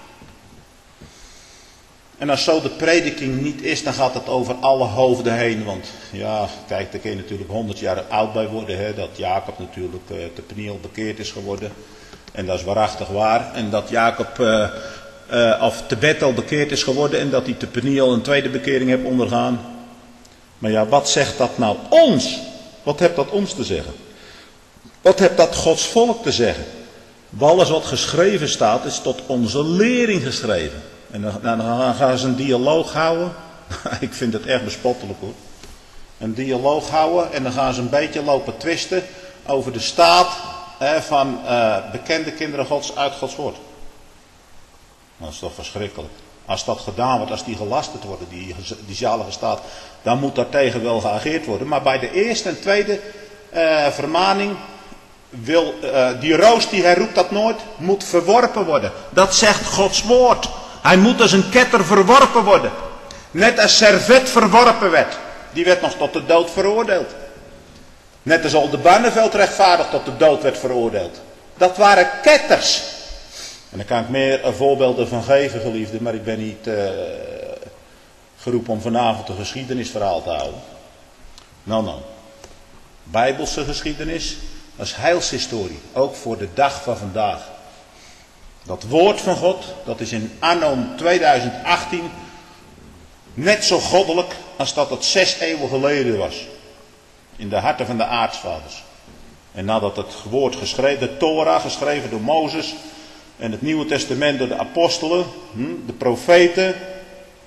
En als zo de prediking niet is, dan gaat het over alle hoofden heen. Want ja, kijk, daar kun je natuurlijk honderd jaar oud bij worden. Hè, dat Jacob natuurlijk uh, te Peniel bekeerd is geworden. En dat is waarachtig waar. En dat Jacob uh, uh, of te Bethel bekeerd is geworden. En dat hij te Peniel een tweede bekering heeft ondergaan. Maar ja, wat zegt dat nou ons? Wat heeft dat ons te zeggen? Wat heeft dat Gods volk te zeggen? Alles wat geschreven staat, is tot onze lering geschreven. En dan, dan gaan ze een dialoog houden. Ik vind het erg bespottelijk hoor. Een dialoog houden en dan gaan ze een beetje lopen twisten over de staat eh, van uh, bekende kinderen Gods uit Gods woord. Dat is toch verschrikkelijk. Als dat gedaan wordt, als die gelasterd worden, die, die zalige staat, dan moet daartegen wel geageerd worden. Maar bij de eerste en tweede uh, vermaning, wil, uh, die roos die hij roept dat nooit, moet verworpen worden. Dat zegt Gods woord. Hij moet als een ketter verworpen worden. Net als Servet verworpen werd. Die werd nog tot de dood veroordeeld. Net als Oldenbarneveld rechtvaardig tot de dood werd veroordeeld. Dat waren ketters. En daar kan ik meer voorbeelden van geven, geliefden. Maar ik ben niet uh, geroepen om vanavond een geschiedenisverhaal te houden. Nou, nou. Bijbelse geschiedenis. Dat is heilshistorie. Ook voor de dag van vandaag. Dat woord van God, dat is in anno tweeduizend achttien net zo goddelijk als dat het zes eeuwen geleden was. In de harten van de aartsvaders. En nadat het woord geschreven, de Torah geschreven door Mozes en het Nieuwe Testament door de apostelen, de profeten,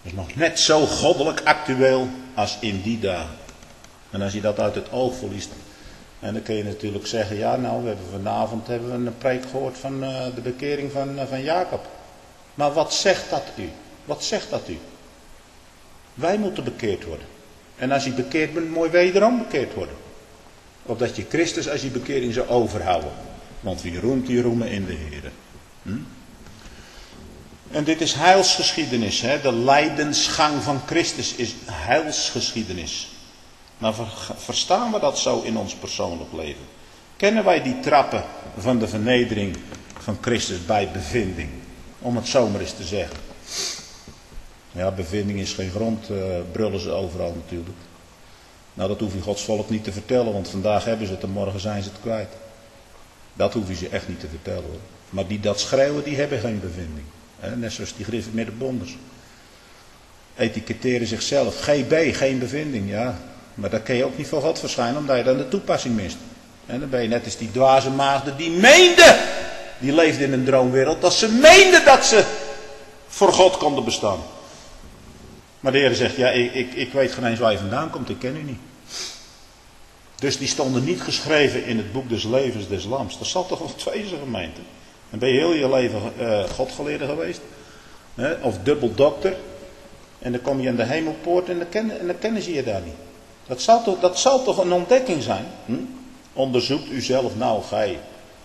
is nog net zo goddelijk actueel als in die dagen. En als je dat uit het oog verliest, en dan kun je natuurlijk zeggen, ja nou, we hebben vanavond hebben we een preek gehoord van uh, de bekering van, uh, van Jacob. Maar wat zegt dat u? Wat zegt dat u? Wij moeten bekeerd worden. En als je bekeerd bent, mooi wederom bekeerd worden. Opdat je Christus als je bekering zou overhouden. Want wie roemt, die roemen in de Heer. Hm? En dit is heilsgeschiedenis. Hè? De lijdensgang van Christus is heilsgeschiedenis. Maar verstaan we dat zo in ons persoonlijk leven? Kennen wij die trappen van de vernedering van Christus bij bevinding? Om het zo maar eens te zeggen. Ja, bevinding is geen grond, uh, brullen ze overal natuurlijk. Nou, dat hoef je Gods volk niet te vertellen, want vandaag hebben ze het en morgen zijn ze het kwijt. Dat hoef je ze echt niet te vertellen hoor. Maar die dat schreeuwen, die hebben geen bevinding. He, net zoals die griffen met de bonders. Etiketteren zichzelf. G B, geen bevinding, ja. Maar dat kun je ook niet voor God verschijnen, omdat je dan de toepassing mist. En dan ben je net als die dwaze maagden die meenden, die leefden in een droomwereld, dat ze meenden dat ze voor God konden bestaan. Maar de Heer zegt, ja, ik, ik, ik weet geen eens waar je vandaan komt, ik ken u niet. Dus die stonden niet geschreven in het boek des levens des lams. Dat zal toch wel wezen, gemeente. En ben je heel je leven uh, Godgeleerde geweest? Hè? Of dubbel dokter. En dan kom je aan de hemelpoort en dan kennen, en dan kennen ze je daar niet. Dat zal toch, dat zal toch een ontdekking zijn? Hm? Onderzoekt u zelf nou, gij.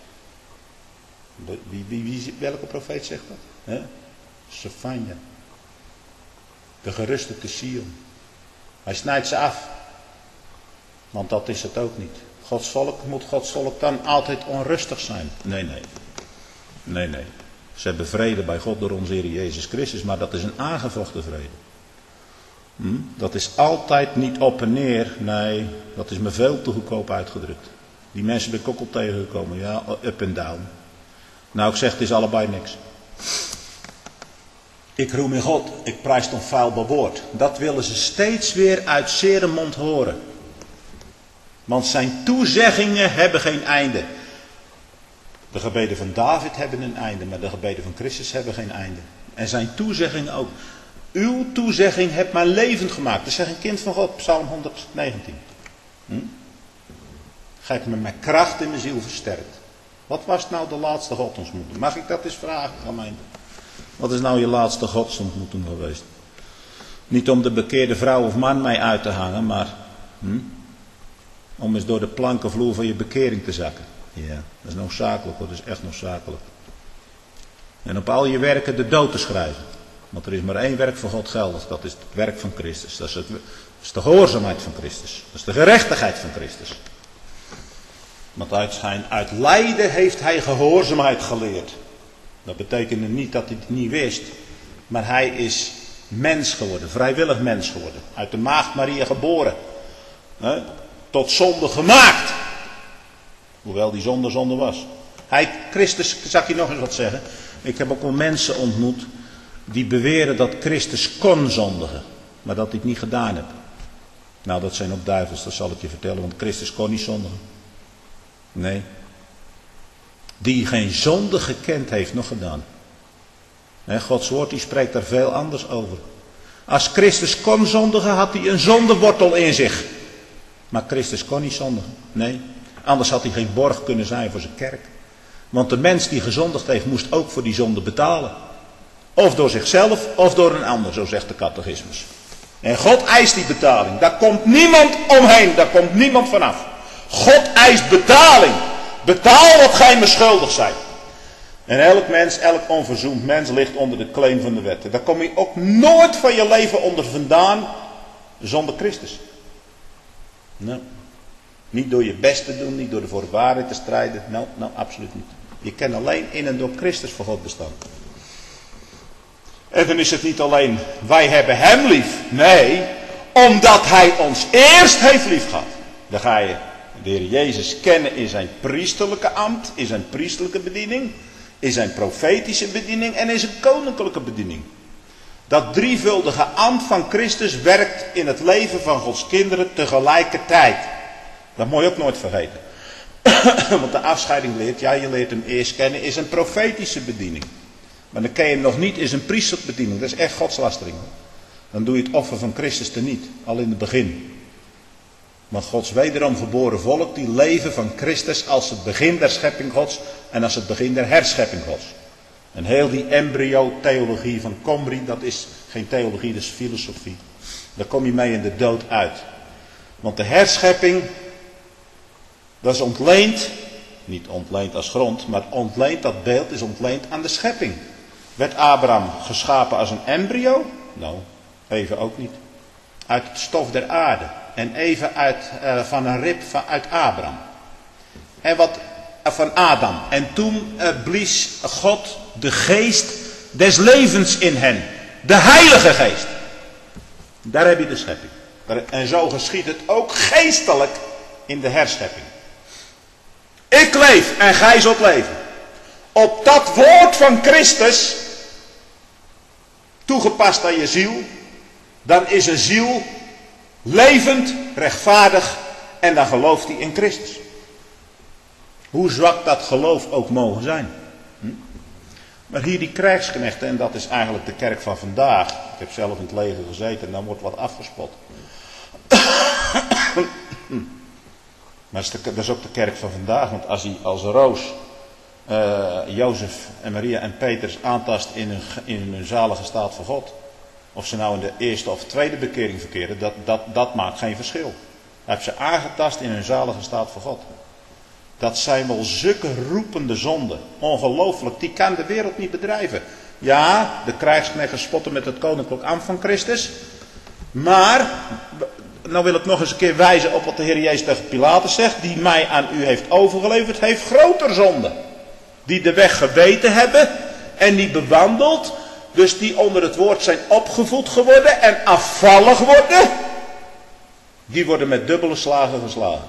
Wie, wie, wie, welke profeet zegt dat? Hè? Sefanja. De geruste te Sion. Hij snijdt ze af. Want dat is het ook niet. Gods volk, moet Gods volk dan altijd onrustig zijn? Nee, nee. Nee, nee. Ze hebben vrede bij God door onze Heer Jezus Christus, maar dat is een aangevochten vrede. Hm? Dat is altijd niet op en neer. Nee, dat is me veel te goedkoop uitgedrukt. Die mensen ben ik ook al tegengekomen. Ja, up en down. Nou, ik zeg, het is allebei niks. Ik roem in God, ik prijs het onfeilbaar woord. Dat willen ze steeds weer uit zere mond horen. Want zijn toezeggingen hebben geen einde. De gebeden van David hebben een einde, maar de gebeden van Christus hebben geen einde. En zijn toezeggingen ook. Uw toezegging hebt mij levend gemaakt. Dat zegt een kind van God, Psalm honderdnegentien. Hm? Gij hebt me met kracht in mijn ziel versterkt. Wat was nou de laatste godsontmoeting? Mag ik dat eens vragen, gemeente? Wat is nou je laatste godsontmoeting geweest? Niet om de bekeerde vrouw of man mij uit te hangen, maar hm, om eens door de plankenvloer van je bekering te zakken. Ja, dat is noodzakelijk hoor, dat is echt noodzakelijk. En op al je werken de dood te schrijven. Want er is maar één werk voor God geldig, dat is het werk van Christus. Dat is, het, dat is de gehoorzaamheid van Christus. Dat is de gerechtigheid van Christus. Want uit, zijn, uit lijden heeft hij gehoorzaamheid geleerd. Dat betekende niet dat hij het niet wist. Maar hij is mens geworden, vrijwillig mens geworden. Uit de maagd Maria geboren. He, tot zonde gemaakt. Hoewel die zonde zonde was. Hij, Christus, zal ik je nog eens wat zeggen. Ik heb ook wel mensen ontmoet die beweren dat Christus kon zondigen. Maar dat hij het niet gedaan heeft. Nou, dat zijn ook duivels, dat zal ik je vertellen. Want Christus kon niet zondigen. Nee. Die geen zonde gekend heeft, nog gedaan. He, Gods woord die spreekt daar veel anders over. Als Christus kon zondigen, had hij een zondewortel in zich. Maar Christus kon niet zondigen. Nee. Anders had hij geen borg kunnen zijn voor zijn kerk. Want de mens die gezondigd heeft, moest ook voor die zonde betalen. Of door zichzelf, of door een ander, zo zegt de catechismus. En God eist die betaling. Daar komt niemand omheen, daar komt niemand vanaf. God eist betaling. Betaal wat gij me schuldig zijt. En elk mens, elk onverzoend mens ligt onder de claim van de wet. Daar kom je ook nooit van je leven onder vandaan zonder Christus. Nou, niet door je best te doen, niet door de voor waarheid te strijden. Nou, nou, absoluut niet. Je kan alleen in en door Christus voor God bestaan. En dan is het niet alleen, wij hebben hem lief. Nee, omdat hij ons eerst heeft lief gehad. Dan ga je de Heer Jezus kennen in zijn priesterlijke ambt, in zijn priesterlijke bediening, in zijn profetische bediening en in zijn koninklijke bediening. Dat drievuldige ambt van Christus werkt in het leven van Gods kinderen tegelijkertijd. Dat moet je ook nooit vergeten. Want de afscheiding leert, ja je leert hem eerst kennen, is een profetische bediening. Maar dan ken je hem nog niet in zijn priesterlijke bediening. Dat is echt godslastering. dan doe je het offer van Christus teniet, al in het begin. Want Gods wederom geboren volk, die leven van Christus als het begin der schepping Gods en als het begin der herschepping Gods. En heel die embryo-theologie van Comrie, dat is geen theologie, dat is filosofie. Daar kom je mee in de dood uit. Want de herschepping, dat is ontleend, niet ontleend als grond, maar ontleend, dat beeld is ontleend aan de schepping. Werd Abraham geschapen als een embryo? Nou, even ook niet. Uit het stof der aarde. En even uit, uh, van een rib van, uit Abraham. En wat uh, van Adam. En toen uh, blies God de geest des levens in hen. De Heilige Geest. Daar heb je de schepping. En zo geschiet het ook geestelijk in de herschepping. Ik leef en gij zult leven. Op dat woord van Christus, toegepast aan je ziel, dan is een ziel levend, rechtvaardig en dan gelooft hij in Christus. Hoe zwak dat geloof ook mogen zijn. Hm? Maar hier die krijgsknechten, en dat is eigenlijk de kerk van vandaag. Ik heb zelf in het leger gezeten en dan wordt wat afgespot. Maar dat is ook de kerk van vandaag, want als hij als Roos, uh, Jozef en Maria en Petrus aantast in hun, in hun zalige staat van God. Of ze nou in de eerste of tweede bekering verkeren, dat, dat, dat maakt geen verschil. Hij heeft ze aangetast in hun zalige staat van God. Dat zijn wel zulke roepende zonden. Ongelooflijk, die kan de wereld niet bedrijven. Ja, de krijgsknechten spotten met het koninklijk ambt van Christus. Maar, nou wil ik nog eens een keer wijzen op wat de Heer Jezus tegen Pilatus zegt. Die mij aan u heeft overgeleverd, heeft groter zonde. Die de weg geweten hebben en die bewandeld. Dus die onder het woord zijn opgevoed geworden en afvallig worden. Die worden met dubbele slagen geslagen.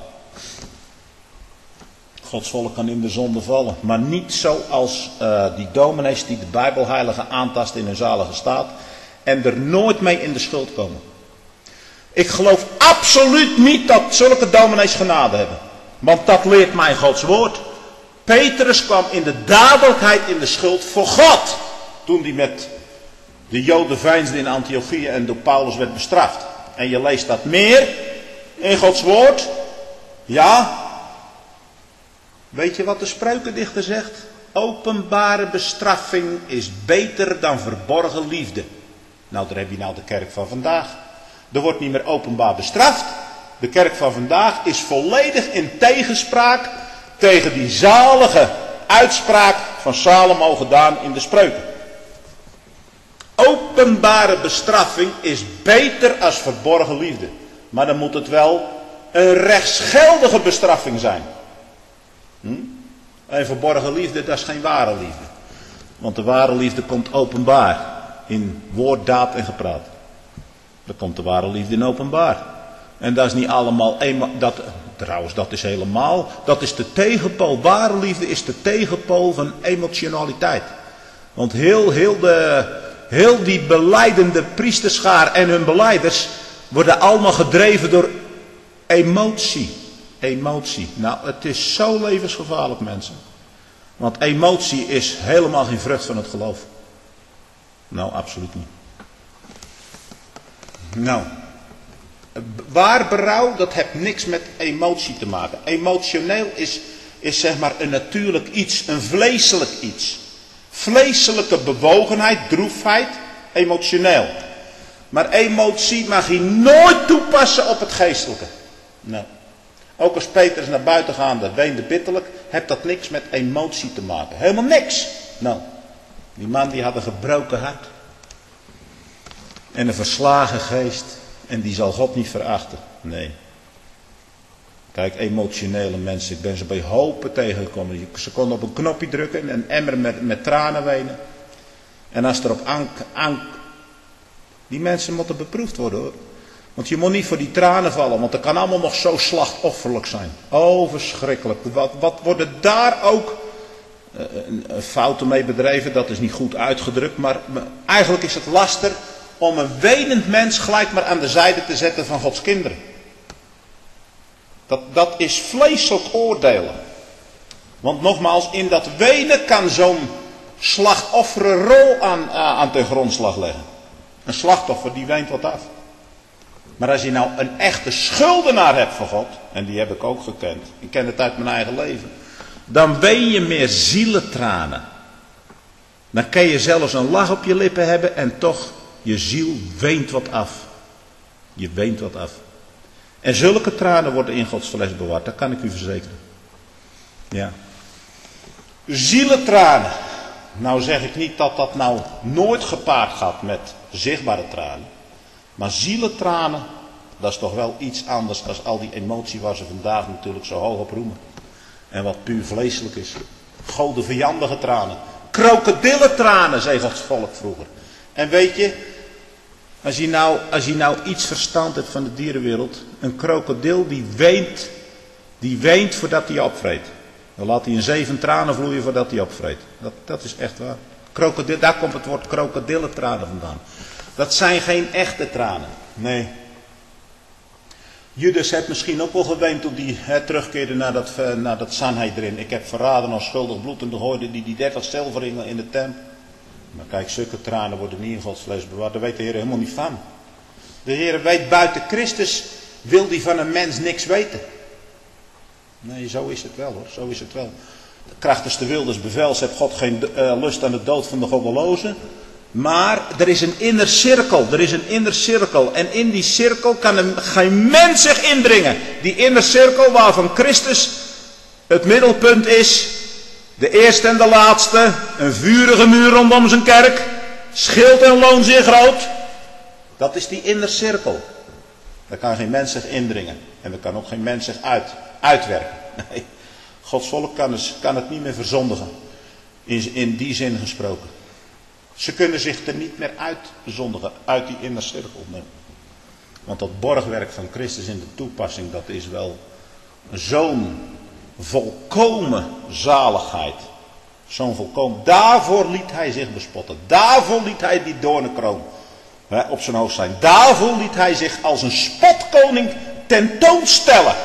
Gods volk kan in de zonde vallen. Maar niet zoals uh, die dominees die de Bijbelheiligen aantasten in hun zalige staat. En er nooit mee in de schuld komen. Ik geloof absoluut niet dat zulke dominees genade hebben. Want dat leert mij Gods woord. Petrus kwam in de dadelijkheid in de schuld voor God. Toen hij met de Joden veinsde in Antiochië en door Paulus werd bestraft. En je leest dat meer in Gods woord. Ja. Weet je wat de spreukendichter zegt? Openbare bestraffing is beter dan verborgen liefde. Nou, daar heb je nou de kerk van vandaag. Er wordt niet meer openbaar bestraft. De kerk van vandaag is volledig in tegenspraak tegen die zalige uitspraak van Salomo gedaan in de spreuken. Openbare bestraffing is beter als verborgen liefde. Maar dan moet het wel een rechtsgeldige bestraffing zijn. Hm? En verborgen liefde, dat is geen ware liefde. Want de ware liefde komt openbaar. In woord, daad en gepraat. Dan komt de ware liefde in openbaar. En dat is niet allemaal eenmaal. Dat, trouwens, dat is helemaal. Dat is de tegenpool. Ware liefde is de tegenpool van emotionaliteit. Want heel, heel, de, heel die belijdende priesterschaar en hun belijders worden allemaal gedreven door emotie. Emotie. Nou, het is zo levensgevaarlijk, mensen. Want emotie is helemaal geen vrucht van het geloof. Nou, absoluut niet. Nou, waar berouw, dat heeft niks met emotie te maken. Emotioneel is, is zeg maar een natuurlijk iets, een vleeselijk iets. Vleeselijke bewogenheid, droefheid, emotioneel. Maar emotie mag je nooit toepassen op het geestelijke. Nou, ook als Petrus naar buiten gaande weende bitterlijk, heeft dat niks met emotie te maken. Helemaal niks. Nou, die man die had een gebroken hart. En een verslagen geest. En die zal God niet verachten. Nee. Kijk, emotionele mensen. Ik ben ze bij hopen tegengekomen. Ze konden op een knopje drukken. En een emmer met, met tranen wenen. En als er op aan, aan... Die mensen moeten beproefd worden, hoor. Want je moet niet voor die tranen vallen. Want dat kan allemaal nog zo slachtofferlijk zijn. Oh, verschrikkelijk. Wat, wat worden daar ook uh, fouten mee bedreven. Dat is niet goed uitgedrukt. Maar, maar eigenlijk is het laster om een wenend mens gelijk maar aan de zijde te zetten van Gods kinderen. Dat, dat is vleeselijk oordelen. Want nogmaals, in dat wenen kan zo'n slachtoffer een rol aan, aan ten grondslag leggen. Een slachtoffer die weent wat af. Maar als je nou een echte schuldenaar hebt voor God, en die heb ik ook gekend, ik ken het uit mijn eigen leven, dan ween je meer zielentranen. Dan kan je zelfs een lach op je lippen hebben en toch, je ziel weent wat af. Je weent wat af. En zulke tranen worden in Gods vlees bewaard, dat kan ik u verzekeren. Ja. Zielentranen. Nou zeg ik niet dat dat nou nooit gepaard gaat met zichtbare tranen. Maar zielentranen, dat is toch wel iets anders dan al die emotie waar ze vandaag natuurlijk zo hoog op roemen. En wat puur vleeselijk is. Gode vijandige tranen. Krokodillentranen, zei Gods volk vroeger. En weet je, als je, nou, als je nou iets verstand hebt van de dierenwereld. Een krokodil die weent, die weent voordat hij opvreet. Dan laat hij in zeven tranen vloeien voordat hij opvreet. Dat, dat is echt waar. Krokodil, daar komt het woord krokodillentranen vandaan. Dat zijn geen echte tranen. Nee. Judas heeft misschien ook wel geweend toen hij he, terugkeerde naar dat, uh, naar dat Sanhedrin. Ik heb verraden als schuldig bloed en dan hoorde die die dertig zilverringen in de tempel. Maar kijk, zulke tranen worden niet in Gods vlees bewaard. Daar weet de Heer helemaal niet van. De Heer weet buiten Christus, wil die van een mens niks weten. Nee, zo is het wel hoor, zo is het wel. Krachtens de wilders bevels heeft God geen uh, lust aan de dood van de goddelozen. Maar er is een inner cirkel, er is een inner cirkel. En in die cirkel kan een, geen mens zich indringen. Die inner cirkel waarvan Christus het middelpunt is. De eerste en de laatste. Een vurige muur rondom zijn kerk. Schild en loon zeer groot. Dat is die inner cirkel. Daar kan geen mens zich indringen. En daar kan ook geen mens zich uit, uitwerken. Nee. Gods volk kan, dus, kan het niet meer verzondigen. In, in die zin gesproken. Ze kunnen zich er niet meer uitzondigen. Uit die inner cirkel. Nee. Want dat borgwerk van Christus in de toepassing. Dat is wel zo'n volkomen zaligheid. Zo'n volkomen. Daarvoor liet hij zich bespotten. Daarvoor liet hij die doornenkroon hè, op zijn hoofd zijn. Daarvoor liet hij zich als een spotkoning tentoonstellen.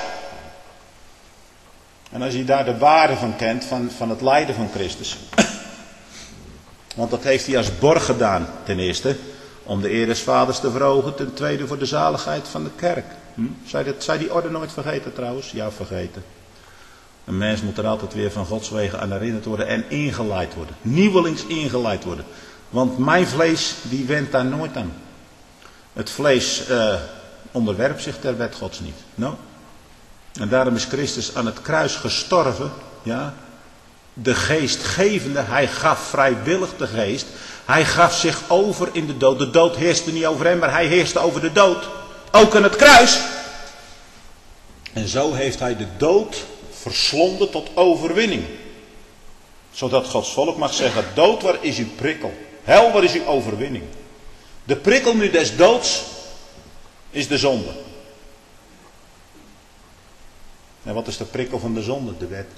En als je daar de waarde van kent, van, van het lijden van Christus. Want dat heeft hij als borg gedaan, ten eerste. Om de eer des vaders te verhogen, ten tweede voor de zaligheid van de kerk. Hm? Zou, dat, zou die orde nooit vergeten trouwens? Ja, vergeten. Een mens moet er altijd weer van Gods wegen aan herinnerd worden en ingeleid worden. Nieuwelings ingeleid worden. Want mijn vlees, die went daar nooit aan. Het vlees uh, onderwerpt zich ter wet Gods niet. No. En daarom is Christus aan het kruis gestorven. Ja. De geestgevende, hij gaf vrijwillig de geest. Hij gaf zich over in de dood. De dood heerste niet over hem, maar hij heerste over de dood. Ook aan het kruis. En zo heeft hij de dood verslonden tot overwinning. Zodat Gods volk mag zeggen, dood, waar is uw prikkel? Hel, waar is uw overwinning? De prikkel nu des doods is de zonde. En wat is de prikkel van de zonde? De wet.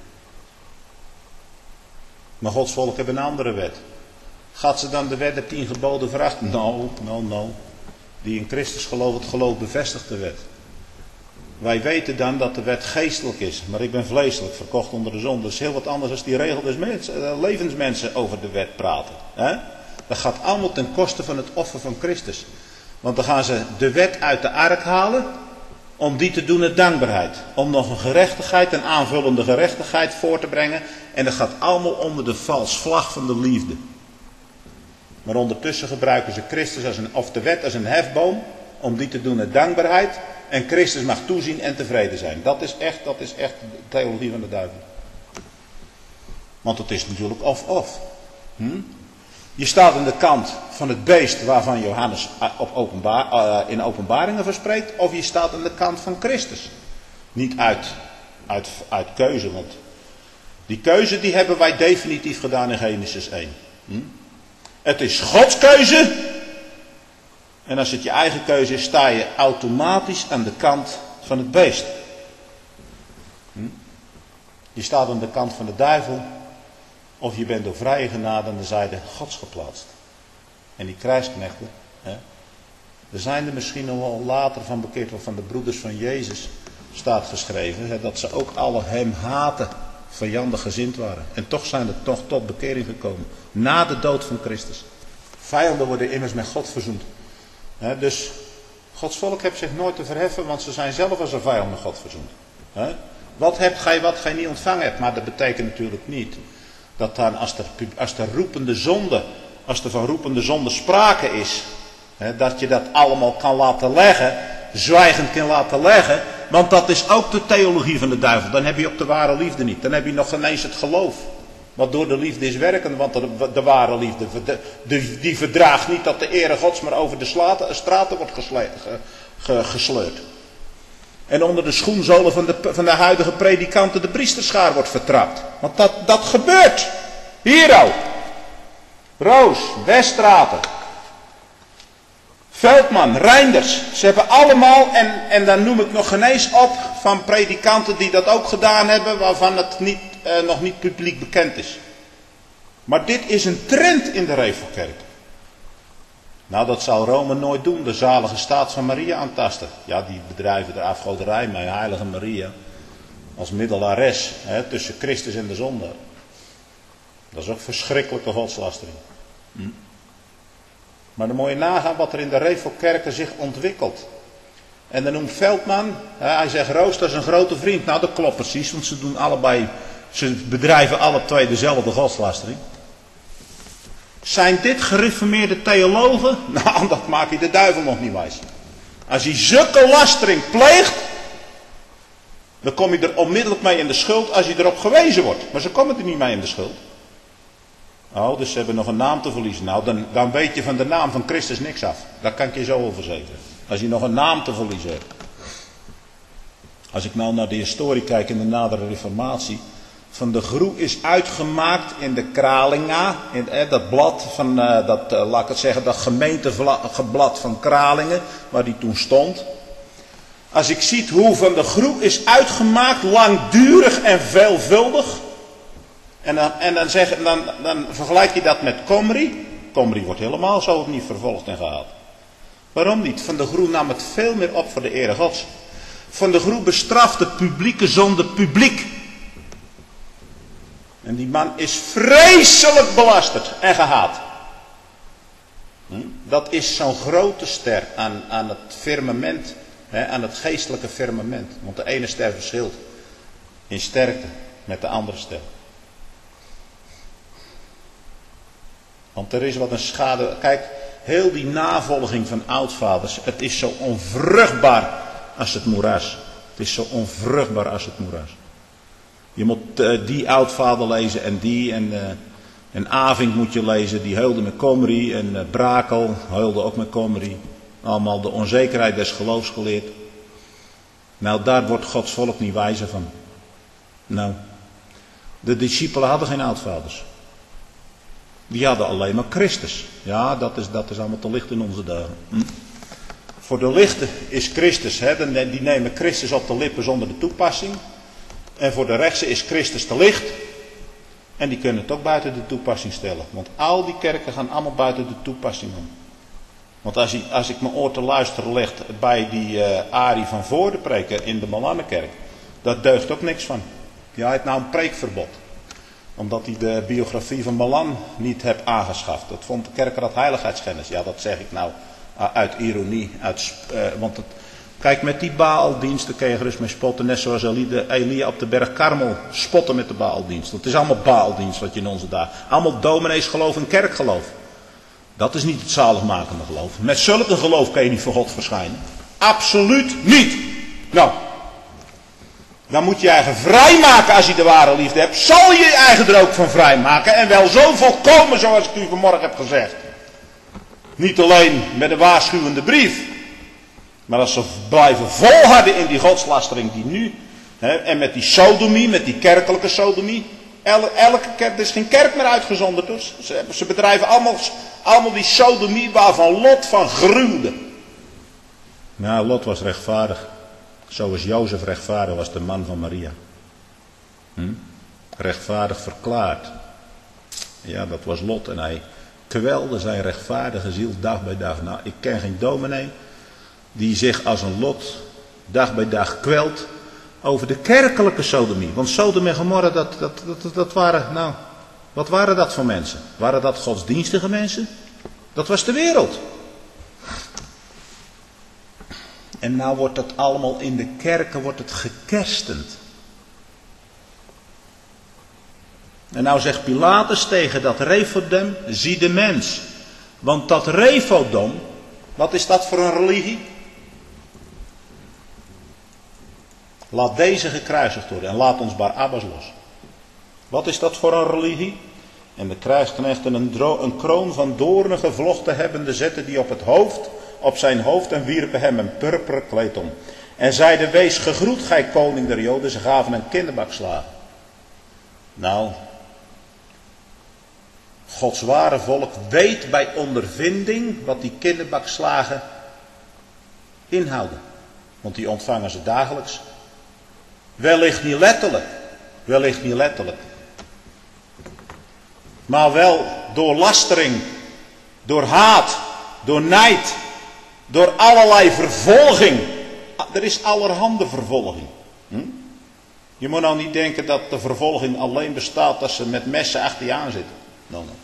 Maar Gods volk heeft een andere wet. Gaat ze dan de wet der tien geboden verachten? No, no, no. Die in Christus gelooft, het geloof bevestigt de wet. Wij weten dan dat de wet geestelijk is. Maar ik ben vleeselijk, verkocht onder de zonde. Dat is heel wat anders dan die regel des mensen, levensmensen over de wet praten. He? Dat gaat allemaal ten koste van het offer van Christus. Want dan gaan ze de wet uit de ark halen. Om die te doen met dankbaarheid. Om nog een gerechtigheid, een aanvullende gerechtigheid voor te brengen. En dat gaat allemaal onder de vals vlag van de liefde. Maar ondertussen gebruiken ze Christus als een, of de wet als een hefboom. Om die te doen met dankbaarheid. En Christus mag toezien en tevreden zijn. Dat is echt, dat is echt de theologie van de duivel. Want het is natuurlijk of-of. Hm? Je staat aan de kant van het beest waarvan Johannes op openbaar, uh, in openbaringen verspreekt. Of je staat aan de kant van Christus. Niet uit, uit, uit keuze. Want die keuze die hebben wij definitief gedaan in Genesis één. Hm? Het is Gods keuze. En als het je eigen keuze is, sta je automatisch aan de kant van het beest. Hm? Je staat aan de kant van de duivel. Of je bent door vrije genade aan de zijde Gods geplaatst. En die krijgsknechten. Hè, er zijn er misschien nog wel later van bekeerd. Van de broeders van Jezus staat geschreven. Hè, dat ze ook alle hem haten. Vijandig gezind waren. En toch zijn er toch tot bekering gekomen. Na de dood van Christus. Vijanden worden immers met God verzoend. He, dus Gods volk heeft zich nooit te verheffen, want ze zijn zelf als een vijand met God verzoend. He? Wat hebt gij wat gij niet ontvangen hebt? Maar dat betekent natuurlijk niet dat dan als er, als er roepende zonde, als er van roepende zonde sprake is, he, dat je dat allemaal kan laten leggen, zwijgend kan laten leggen. Want dat is ook de theologie van de duivel. Dan heb je ook de ware liefde niet. Dan heb je nog ineens het geloof. Wat door de liefde is werken, want de, de ware liefde de, de, die verdraagt niet dat de ere Gods maar over de slaten, straten wordt gesle, ge, ge, gesleurd. En onder de schoenzolen van de, van de huidige predikanten de priesterschaar wordt vertrapt. Want dat, dat gebeurt. Hier ook. Roos, Weststraten, Veldman, Reinders. Ze hebben allemaal, en, en dan noem ik nog geen eens op van predikanten die dat ook gedaan hebben, waarvan het niet, eh, nog niet publiek bekend is. Maar dit is een trend in de Revelkerk. Nou, dat zal Rome nooit doen, de zalige staat van Maria aantasten. Ja, die bedrijven de afgoderij met heilige Maria als middelares, hè, tussen Christus en de zondaar. Dat is ook verschrikkelijke godslastering. Hm. Maar dan moet je nagaan wat er in de Revelkerken zich ontwikkelt. En dan noemt Veldman, hè, hij zegt Roos, dat is een grote vriend. Nou, dat klopt precies, want ze doen allebei, ze bedrijven alle twee dezelfde godslastering. Zijn dit gereformeerde theologen? Nou, dat maak je de duivel nog niet wijs. Als hij zulke lastering pleegt, dan kom je er onmiddellijk mee in de schuld als je erop gewezen wordt. Maar ze komen er niet mee in de schuld. Oh, dus ze hebben nog een naam te verliezen. Nou, dan, dan weet je van de naam van Christus niks af. Dat kan ik je zo wel verzekeren. Als je nog een naam te verliezen hebt. Als ik nou naar de historie kijk in de nadere reformatie. Van de Groe is uitgemaakt in de Kralinga. In eh, dat blad van, uh, dat, uh, laat ik het zeggen, dat gemeenteblad van Kralingen. Waar die toen stond. Als ik zie hoe Van de Groe is uitgemaakt, langdurig en veelvuldig. En dan, en dan, zeg, dan, dan vergelijk je dat met Comrie. Comrie wordt helemaal zo niet vervolgd en gehaald. Waarom niet? Van de Groe nam het veel meer op voor de ere Gods. Van de Groe bestrafte publieke zonde publiek. En die man is vreselijk belasterd en gehaat. Hm? Dat is zo'n grote ster aan, aan het firmament, hè, aan het geestelijke firmament. Want de ene ster verschilt in sterkte met de andere ster. Want er is wat een schade. Kijk, heel die navolging van oudvaders. Het is zo onvruchtbaar als het moeras. Het is zo onvruchtbaar als het moeras. Je moet uh, die oudvader lezen en die. En, uh, en Avink moet je lezen. Die heulde met Comrie. En uh, Brakel heulde ook met Comrie. Allemaal de onzekerheid des geloofs geleerd. Nou, daar wordt Gods volk niet wijzer van. Nou, de discipelen hadden geen oudvaders. Die hadden alleen maar Christus. Ja, dat is, dat is allemaal te licht in onze dagen. Hm? Voor de lichten is Christus, hè, die nemen Christus op de lippen zonder de toepassing. En voor de rechtse is Christus te licht. En die kunnen het ook buiten de toepassing stellen. Want al die kerken gaan allemaal buiten de toepassing om. Want als ik, als ik mijn oor te luisteren leg bij die uh, Arie van Voorde preken in de Malannenkerk. Dat deugt ook niks van. Die heeft nou een preekverbod. Omdat hij de biografie van Malan niet heeft aangeschaft. Dat vond de kerkraad heiligheidsschennis. Ja, dat zeg ik nou uit ironie. Uit, uh, want het, kijk, met die Baaldiensten kun je gerust mee spotten. Net zoals Elia op de berg Karmel spotten met de Baaldienst. Het is allemaal Baaldienst wat je in onze dagen. Allemaal domineesgeloof en kerkgeloof. Dat is niet het zaligmakende geloof. Met zulke geloof kan je niet voor God verschijnen. Absoluut niet. Nou. Dan moet je je eigen vrijmaken als je de ware liefde hebt. Zal je je eigen er ook van vrijmaken. En wel zo volkomen zoals ik u vanmorgen heb gezegd. Niet alleen met een waarschuwende brief. Maar als ze blijven volharden in die godslastering die nu. Hè, en met die sodomie, met die kerkelijke sodomie. El, elke kerk, er is geen kerk meer uitgezonderd. Dus. Ze, ze bedrijven allemaal, allemaal die sodomie waarvan Lot van gruwde. Nou, Lot was rechtvaardig. Zoals Jozef rechtvaardig was, de man van Maria. Hm? Rechtvaardig verklaard. Ja, dat was Lot. En hij kwelde zijn rechtvaardige ziel dag bij dag. Nou, ik ken geen dominee die zich als een Lot dag bij dag kwelt over de kerkelijke sodomie. Want Sodom en Gomorra, dat, dat, dat, dat waren, nou, wat waren dat voor mensen? Waren dat godsdienstige mensen? Dat was de wereld. En nou wordt dat allemaal in de kerken wordt het gekerstend. En nou zegt Pilatus tegen dat Rephodum, zie de mens. Want dat Rephodum, wat is dat voor een religie? Laat deze gekruisigd worden en laat ons Barabbas los. Wat is dat voor een religie? En de krijgsknechten een, dro- een kroon van doornen gevlochten hebbende zetten die op het hoofd, op zijn hoofd en wierpen hem een purperen kleed om. En zeiden, wees gegroet gij koning der Joden. Ze gaven een kinderbakslagen. Nou, Gods ware volk weet bij ondervinding wat die kinderbakslagen inhouden. Want die ontvangen ze dagelijks. Wellicht niet letterlijk. Wellicht niet letterlijk. Maar wel door lastering, door haat, door nijd, door allerlei vervolging. Er is allerhande vervolging. Hm? Je moet nou niet denken dat de vervolging alleen bestaat als ze met messen achter je aan zitten. No, no.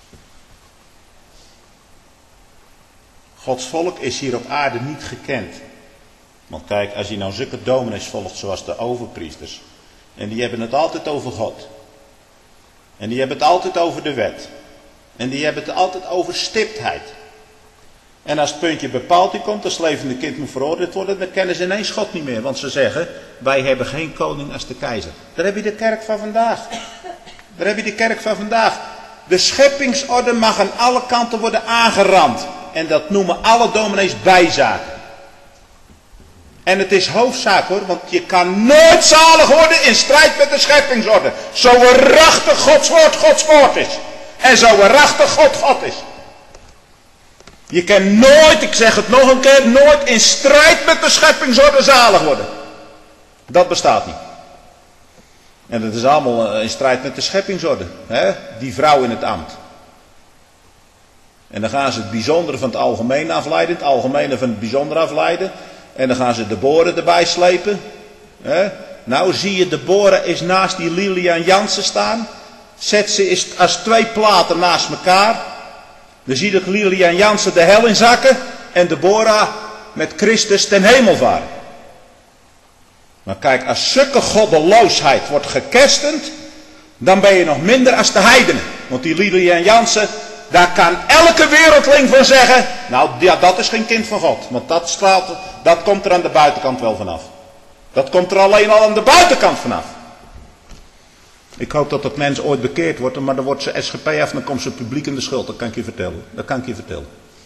Gods volk is hier op aarde niet gekend. Want kijk, als je nou zulke dominees volgt zoals de overpriesters. En die hebben het altijd over God. En die hebben het altijd over de wet. En die hebben het altijd over stiptheid. En als het puntje bepaald die komt, als levende kind moet veroordeeld worden, dan kennen ze ineens God niet meer. Want ze zeggen, wij hebben geen koning als de keizer. Daar heb je de kerk van vandaag. Daar heb je de kerk van vandaag. De scheppingsorde mag aan alle kanten worden aangerand. En dat noemen alle dominees bijzaken. En het is hoofdzaak hoor, want je kan nooit zalig worden in strijd met de scheppingsorde. Zo waarachtig Gods woord Gods woord is. En zo waarachtig God God is. Je kan nooit, ik zeg het nog een keer, nooit in strijd met de scheppingsorde zalig worden. Dat bestaat niet. En dat is allemaal in strijd met de scheppingsorde. Hè? Die vrouw in het ambt. En dan gaan ze het bijzondere van het algemeen afleiden, het algemene van het bijzondere afleiden. En dan gaan ze Deborah erbij slepen. He? Nou zie je, Deborah is naast die Lilian Jansen staan. Zet ze is als twee platen naast elkaar. Dan zie je Lilian Jansen de hel inzakken. En Deborah met Christus ten hemel varen. Maar kijk, als zulke goddeloosheid wordt gekerstend. Dan ben je nog minder als de heidenen. Want die Lilian Jansen, daar kan elke wereldling van zeggen. Nou ja, dat is geen kind van God. Want dat straalt, dat komt er aan de buitenkant wel vanaf. Dat komt er alleen al aan de buitenkant vanaf. Ik hoop dat dat mens ooit bekeerd wordt. Maar dan wordt ze S G P af en dan komt ze publiek in de schuld. Dat kan ik je vertellen. Dat kan ik je vertellen.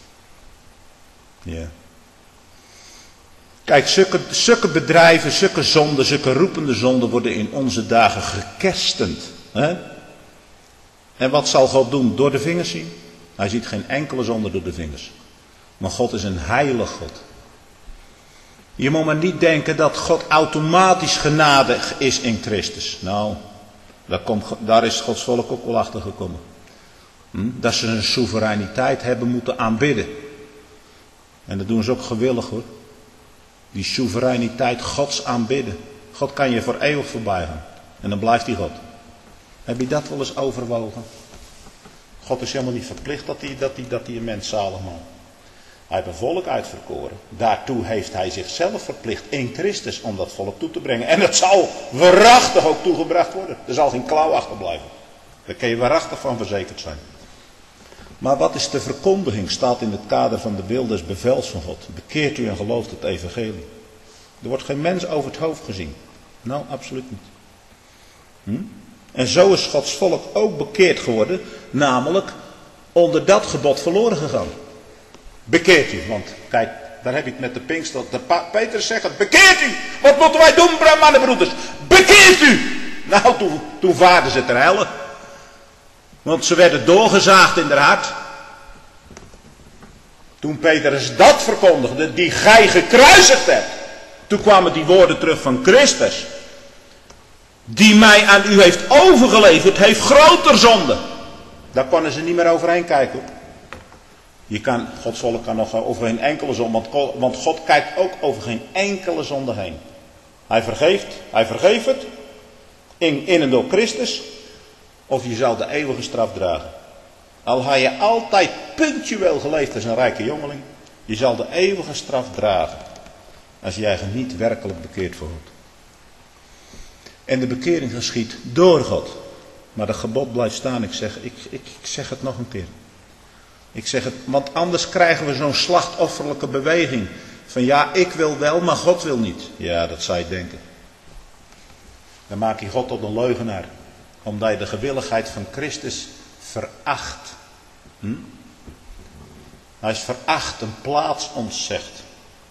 Ja. Kijk, zulke, zulke bedrijven, zulke zonden, zulke roepende zonden worden in onze dagen gekerstend. Hè? En wat zal God doen? Door de vingers zien? Hij ziet geen enkele zonde door de vingers. Maar God is een heilig God. Je moet maar niet denken dat God automatisch genadig is in Christus. Nou, daar, komt, daar is Gods volk ook wel achter gekomen. Hm? Dat ze zijn soevereiniteit hebben moeten aanbidden. En dat doen ze ook gewillig hoor. Die soevereiniteit Gods aanbidden. God kan je voor eeuwig voorbij gaan. En dan blijft hij God. Heb je dat wel eens overwogen? God is helemaal niet verplicht dat hij, dat hij, dat hij een mens zalig maakt. Hij heeft een volk uitverkoren. Daartoe heeft hij zichzelf verplicht in Christus om dat volk toe te brengen. En het zal waarachtig ook toegebracht worden. Er zal geen klauw achterblijven. Daar kun je waarachtig van verzekerd zijn. Maar wat is de verkondiging? Staat in het kader van de wil des bevels van God. Bekeert u en gelooft het evangelie. Er wordt geen mens over het hoofd gezien. Nou, absoluut niet. Hm? En zo is Gods volk ook bekeerd geworden. Namelijk onder dat gebod verloren gegaan. Bekeert u. Want kijk, daar heb ik met de Pinkster. De pa- Petrus zegt het. Bekeert u. Wat moeten wij doen, mannen en broeders? Bekeert u. Nou, toen, toen vaarden ze ter helle. Want ze werden doorgezaagd in haar hart. Toen Petrus dat verkondigde, die gij gekruisigd hebt. Toen kwamen die woorden terug van Christus. Die mij aan u heeft overgeleverd, heeft groter zonde. Daar konden ze niet meer overheen kijken. Hoor. Je kan, Gods volk kan nog over geen enkele zonde, want, want God kijkt ook over geen enkele zonde heen. Hij vergeeft, hij vergeeft het. In, in en door Christus. Of je zal de eeuwige straf dragen. Al had je altijd punctueel geleefd als een rijke jongeling. Je zal de eeuwige straf dragen. als jij je niet werkelijk bekeert voor God. En de bekering geschiedt door God. Maar dat gebod blijft staan. Ik zeg, ik, ik, ik zeg het nog een keer. Ik zeg het, want anders krijgen we zo'n slachtofferlijke beweging. Van ja, ik wil wel, maar God wil niet. Ja, dat zou je denken. Dan maak je God tot een leugenaar. Omdat je de gewilligheid van Christus veracht. Hm? Hij is veracht, een plaats ontzegt.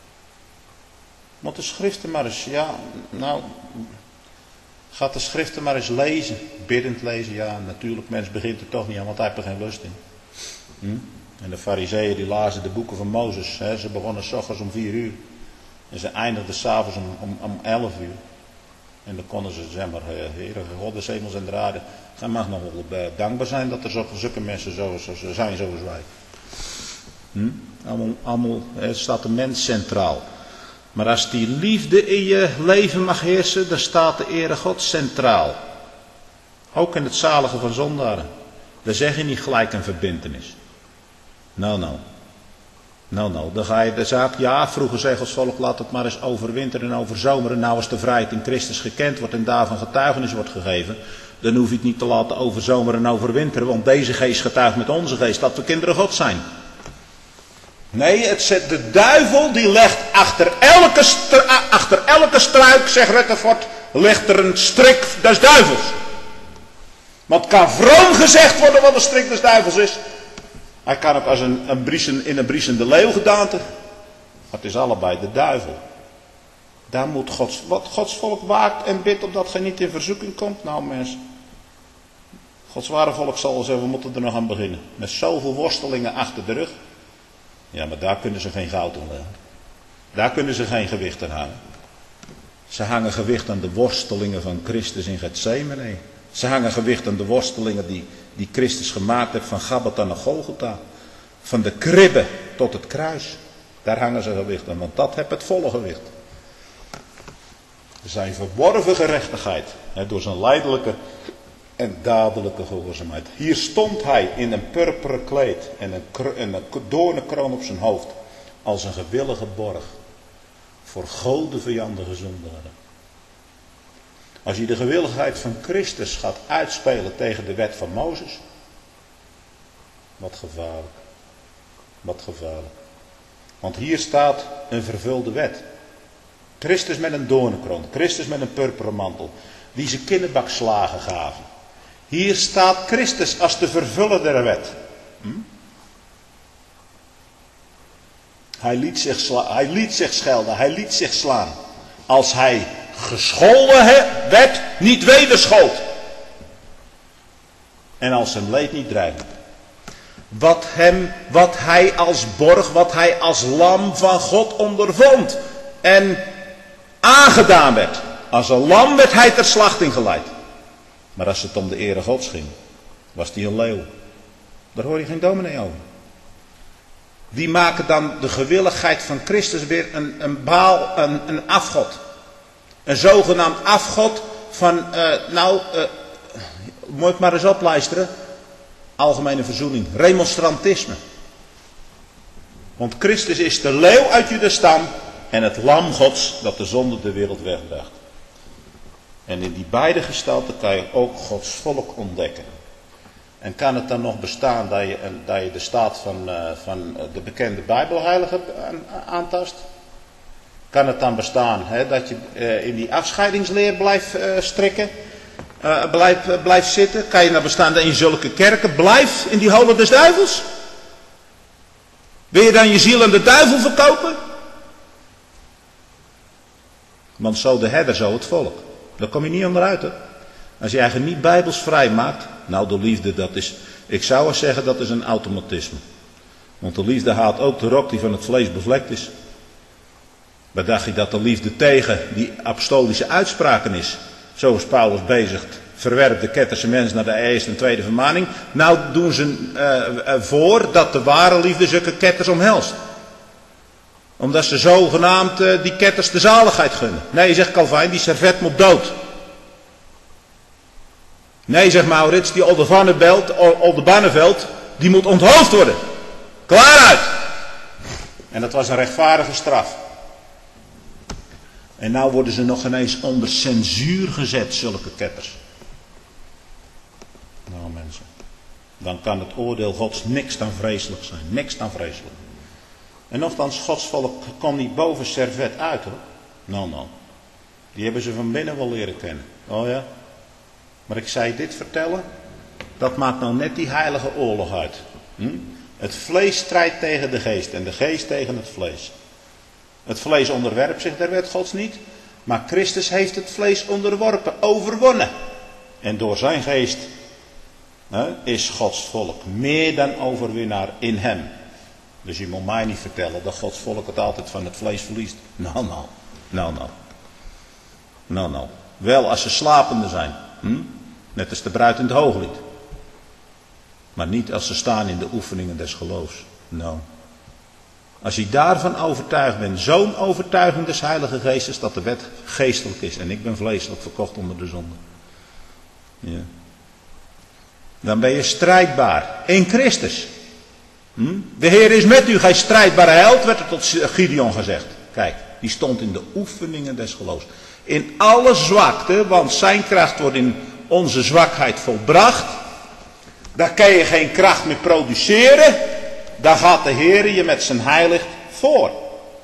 Want de schriften maar eens, ja, nou, gaat de schriften maar eens lezen. Biddend lezen, ja, natuurlijk, mens begint er toch niet aan, want hij heeft er geen lust in. Hm? En de fariseeën die lazen de boeken van Mozes. Hè, ze begonnen 's ochtends om vier uur. En ze eindigden 's avonds om, om, om elf uur. En dan konden ze zeggen maar, Heere God des hemels en de aarde. Gij mag nog wel dankbaar zijn dat er zulke mensen zo, zo zijn zoals wij. Hm? Allemaal, allemaal eh, staat de mens centraal. Maar als die liefde in je leven mag heersen, dan staat de Heere God centraal. Ook in het zaligen van zondaren. Daar zeg je niet gelijk een verbintenis. Nou, nou. Nou, nou. Dan ga je de zaak, ja, vroeger zei Gods volk, laat het maar eens overwinteren en overzomeren. Nou, als de vrijheid in Christus gekend wordt en daarvan getuigenis wordt gegeven, dan hoef je het niet te laten overzomeren en overwinteren, want deze geest getuigt met onze geest dat we kinderen God zijn. Nee, het zet de duivel, die legt achter elke, stru- achter elke struik, zegt Rutherford, ligt er een strik des duivels. Want het kan vroom gezegd worden wat een strik des duivels is. Hij kan ook als een, een briesen, in een briesende leeuw gedaante. Maar het is allebei de duivel. Daar moet Gods, wat Gods volk waakt en bidt opdat gij niet in verzoeking komt. Nou mensen, Gods ware volk zal zeggen, we moeten er nog aan beginnen. Met zoveel worstelingen achter de rug. Ja, maar daar kunnen ze geen goud aan leggen. Daar kunnen ze geen gewicht aan hangen. Ze hangen gewicht aan de worstelingen van Christus in Gethsemane. Ze hangen gewicht aan de worstelingen die, die Christus gemaakt heeft van Gabbatha naar Golgotha. Van de kribbe tot het kruis. Daar hangen ze gewicht aan, want dat heeft het volle gewicht. Zijn verworven gerechtigheid, hè, door zijn lijdelijke en dadelijke gehoorzaamheid. Hier stond hij in een purperen kleed en een, en een doornenkroon op zijn hoofd. Als een gewillige borg. Voor gode vijandige zondaren. Als je de gewilligheid van Christus gaat uitspelen tegen de wet van Mozes. Wat gevaarlijk. Wat gevaarlijk. Want hier staat een vervulde wet. Christus met een doornenkroon. Christus met een purperen mantel. Die ze kinderbakslagen gaven. Hier staat Christus als de vervuller der wet. Hm? Hij liet zich sla- hij liet zich schelden. Hij liet zich slaan. Als hij gescholden werd, niet wederschold. En als hem leed niet dreigde. Wat hem, wat hij als borg, wat hij als lam van God ondervond. En aangedaan werd. Als een lam werd hij ter slachting geleid. Maar als het om de ere Gods ging, was hij een leeuw. Daar hoor je geen dominee over. Die maken dan de gewilligheid van Christus weer een, een baal, een, een afgod. Een zogenaamd afgod van, uh, nou, uh, moet ik maar eens opluisteren. Algemene verzoening, remonstrantisme. Want Christus is de leeuw uit Judastam en het lam Gods dat de zonde de wereld wegdraagt. En in die beide gestalten kan je ook Gods volk ontdekken. En kan het dan nog bestaan dat je, dat je de staat van, uh, van de bekende Bijbelheilige aantast? Kan het dan bestaan hè, dat je uh, in die afscheidingsleer blijft uh, strikken, uh, blijft, uh, blijft zitten? Kan je dan bestaan dat je in zulke kerken blijft in die holen des duivels? Wil je dan je ziel aan de duivel verkopen? Want zo de herder, zo het volk. Daar kom je niet onderuit, hè. Als je eigen niet bijbels vrij maakt. Nou, de liefde, dat is, ik zou eens zeggen, dat is een automatisme. Want de liefde haalt ook de rok die van het vlees bevlekt is. Maar dacht je dat de liefde tegen die apostolische uitspraken is? Zo is Paulus bezig. Verwerp de ketterse mens naar de eerste en tweede vermaning. Nou doen ze uh, uh, voor dat de ware liefde zulke ketters omhelst. Omdat ze zogenaamd uh, die ketters de zaligheid gunnen. Nee, zegt Calvijn, die servet moet dood. Nee, zegt Maurits, die Oldenbarneveld, die moet onthoofd worden. Klaar uit! En dat was een rechtvaardige straf. En nou worden ze nog ineens onder censuur gezet, zulke ketters. Nou mensen, dan kan het oordeel Gods niks dan vreselijk zijn. Niks dan vreselijk. En nochtans, Gods volk komt niet boven servet uit hoor. Nou, nou. Die hebben ze van binnen wel leren kennen. Oh ja. Maar ik zei dit vertellen. Dat maakt nou net die heilige oorlog uit. Hm? Het vlees strijdt tegen de geest. En de geest tegen het vlees. Het vlees onderwerpt zich der wet Gods niet. Maar Christus heeft het vlees onderworpen. Overwonnen. En door zijn geest hè, is Gods volk meer dan overwinnaar in hem. Dus je moet mij niet vertellen dat Gods volk het altijd van het vlees verliest. Nou, nou. Nou, nou. Nou, nou. Wel als ze slapende zijn. Hm? Net als de bruid in het hooglied. Maar niet als ze staan in de oefeningen des geloofs. Nou. Als je daarvan overtuigd bent. Zo'n overtuiging des Heilige Geestes dat de wet geestelijk is. En ik ben vleeselijk verkocht onder de zonde. Ja. Dan ben je strijdbaar. In Christus. Hm? De Heer is met u, gij strijdbare held, werd er tot Gideon gezegd. Kijk, die stond in de oefeningen des geloofs. In alle zwakte, want zijn kracht wordt in onze zwakheid volbracht. Daar kan je geen kracht meer produceren. Daar gaat de Heer je met zijn heilig voor.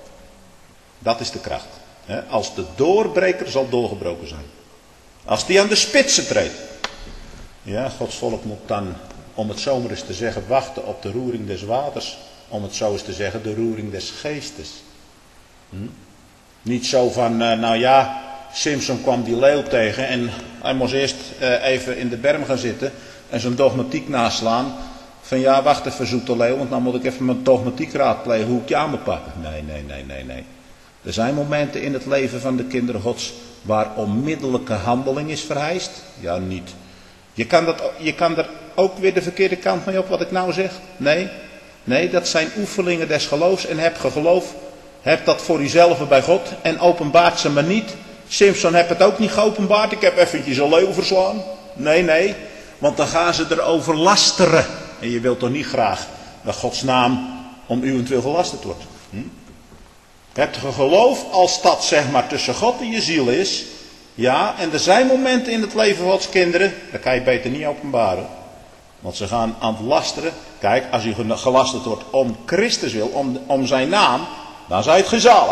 Dat is de kracht. Als de doorbreker zal doorgebroken zijn. Als die aan de spitsen treedt. Ja, Gods volk moet dan, om het zo maar eens te zeggen, wachten op de roering des waters. Om het zo eens te zeggen, de roering des geestes. Hm? Niet zo van, uh, nou ja, Simpson kwam die leeuw tegen en hij moest eerst uh, even in de berm gaan zitten en zijn dogmatiek naslaan. Van ja, wacht even zoete leeuw, want dan moet ik even mijn dogmatiek raadplegen hoe ik je aan moet pakken. Nee, nee, nee, nee, nee. Er zijn momenten in het leven van de kinderen Gods waar onmiddellijke handeling is vereist. Ja, niet. Je kan, dat, je kan er ook weer de verkeerde kant mee op wat ik nou zeg. Nee, nee, dat zijn oefeningen des geloofs en heb ge geloof. Heb dat voor uzelf bij God en openbaart ze maar niet. Simpson heb het ook niet geopenbaard. Ik heb eventjes een leeuw verslaan. Nee, nee. Want dan gaan ze erover lasteren. En je wilt toch niet graag dat Gods naam om uwentwil gelasterd wordt. Hm? Heb je geloof als dat zeg maar tussen God en je ziel is. Ja, en er zijn momenten in het leven van Gods kinderen. Dat kan je beter niet openbaren. Want ze gaan aan het lasteren. Kijk, als u gelasterd wordt om Christus wil, om, om zijn naam. Dan zijn het gezalig.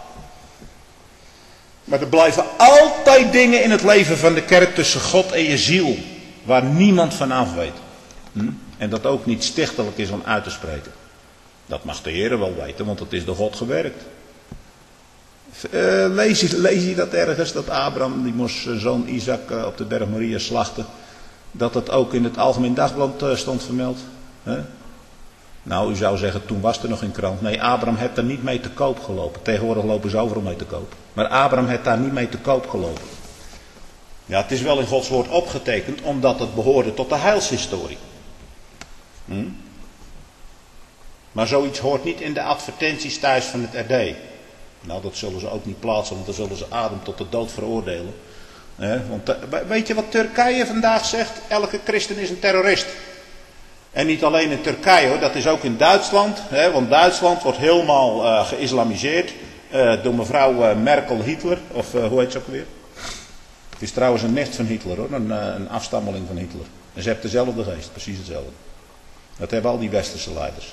Maar er blijven altijd dingen in het leven van de kerk tussen God en je ziel. Waar niemand van af weet. Hm? En dat ook niet stichtelijk is om uit te spreken. Dat mag de Heer wel weten, want het is door God gewerkt. Uh, lees, je, lees je dat ergens, dat Abraham, die moest zijn zoon Isaac uh, op de berg Moria slachten. Dat het ook in het Algemeen Dagblad uh, stond vermeld. Huh? Nou, u zou zeggen, toen was er nog geen krant. Nee, Abraham heeft daar niet mee te koop gelopen. Tegenwoordig lopen ze overal mee te koop. Maar Abraham heeft daar niet mee te koop gelopen. Ja, het is wel in Gods woord opgetekend, omdat het behoorde tot de heilshistorie. Hm? Maar zoiets hoort niet in de advertenties thuis van het R D. Nou, dat zullen ze ook niet plaatsen, want dan zullen ze Adam tot de dood veroordelen. He, want weet je wat Turkije vandaag zegt? Elke christen is een terrorist. En niet alleen in Turkije hoor, dat is ook in Duitsland. He, want Duitsland wordt helemaal uh, geïslamiseerd uh, door mevrouw uh, Merkel Hitler. Of uh, hoe heet ze ook weer? Het is trouwens een nicht van Hitler hoor, een, uh, een afstammeling van Hitler. En ze heeft dezelfde geest, precies hetzelfde. Dat hebben al die westerse leiders.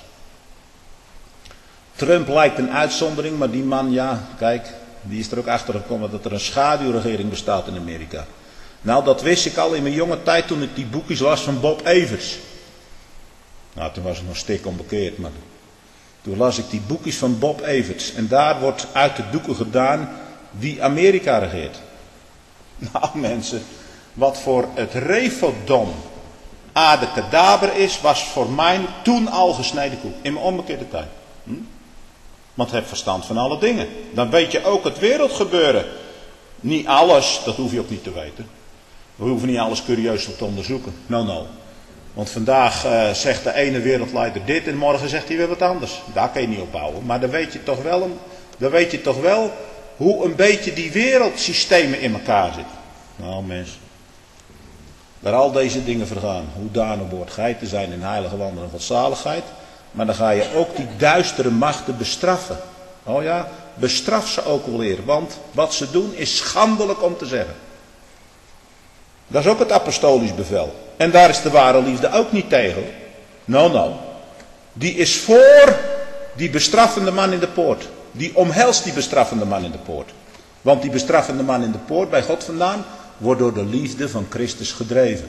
Trump lijkt een uitzondering, maar die man, ja, kijk, die is er ook achter gekomen dat er een schaduwregering bestaat in Amerika. Nou, dat wist ik al in mijn jonge tijd toen ik die boekjes las van Bob Evers. Nou, toen was ik nog stik onbekeerd, maar toen las ik die boekjes van Bob Evers. En daar wordt uit de doeken gedaan wie Amerika regeert. Nou mensen, wat voor het Revodom aarde kadaver is, was voor mij toen al gesneden koek. In mijn onbekeerde tijd. Hm? Want heb verstand van alle dingen. Dan weet je ook het wereldgebeuren. Niet alles, dat hoef je ook niet te weten. We hoeven niet alles curieus te onderzoeken. No, no. Want vandaag uh, zegt de ene wereldleider dit en morgen zegt hij weer wat anders. Daar kan je niet op bouwen. Maar dan weet je toch wel, een, dan weet je toch wel hoe een beetje die wereldsystemen in elkaar zitten. Nou mensen. Waar al deze dingen vergaan. Hoe danig behoort gij te zijn in heilige wandelen en godzaligheid. Maar dan ga je ook die duistere machten bestraffen. Oh ja, bestraf ze ook wel weer. Want wat ze doen is schandelijk om te zeggen. Dat is ook het apostolisch bevel. En daar is de ware liefde ook niet tegen. Nou, nou. Die is voor die bestraffende man in de poort. Die omhelst die bestraffende man in de poort. Want die bestraffende man in de poort bij God vandaan wordt door de liefde van Christus gedreven.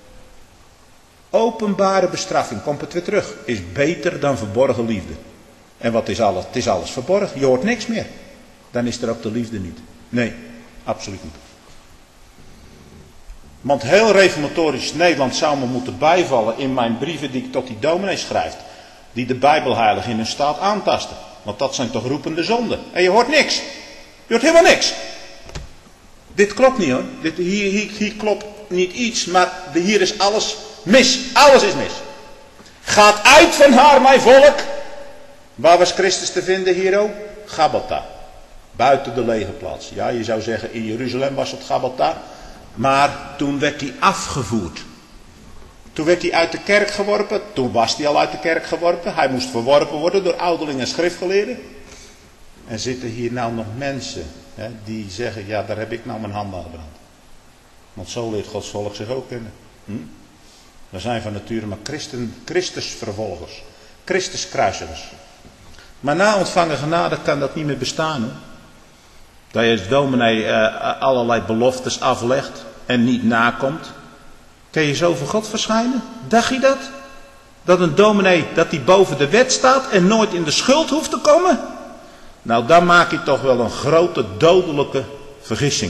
Openbare bestraffing, komt het weer terug, is beter dan verborgen liefde. En wat is alles? Het is alles verborgen. Je hoort niks meer. Dan is er ook de liefde niet. Nee, absoluut niet. Want heel reformatorisch Nederland zou me moeten bijvallen in mijn brieven die ik tot die dominee schrijf. Die de Bijbelheiligen in hun staat aantasten. Want dat zijn toch roepende zonden. En je hoort niks. Je hoort helemaal niks. Dit klopt niet hoor. Dit, hier, hier, hier klopt niet iets. Maar hier is alles mis. Alles is mis. Gaat uit van haar mijn volk. Waar was Christus te vinden hier ook? Gabbatha. Buiten de legerplaats. Ja, je zou zeggen in Jeruzalem was het Gabbatha. Maar toen werd hij afgevoerd. Toen werd hij uit de kerk geworpen. Toen was hij al uit de kerk geworpen. Hij moest verworpen worden door ouderlingen en schriftgeleerden. En zitten hier nou nog mensen hè, die zeggen, ja daar heb ik nou mijn handen aan gebrand. Want zo leert Gods volk zich ook kennen. Hm? We zijn van nature maar Christen, Christusvervolgers. Christuskruisigers. Maar na ontvangen genade kan dat niet meer bestaan. Hè? Dat je als dominee uh, allerlei beloftes aflegt en niet nakomt. Kan je zo voor God verschijnen? Dacht je dat? Dat een dominee, dat hij boven de wet staat en nooit in de schuld hoeft te komen? Nou, dan maak je toch wel een grote dodelijke vergissing.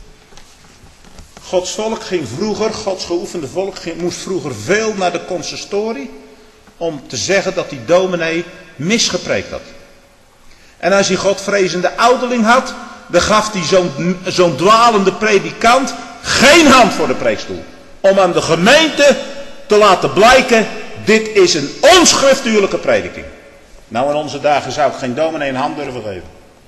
Gods volk ging vroeger, Gods geoefende volk, ging, moest vroeger veel naar de consistorie om te zeggen dat die dominee misgepreekt had. En als hij godvrezende ouderling had, dan gaf hij zo'n zo'n dwalende predikant geen hand voor de preekstoel. Om aan de gemeente te laten blijken, dit is een onschriftuurlijke prediking. Nou, in onze dagen zou ik geen dominee een hand durven geven.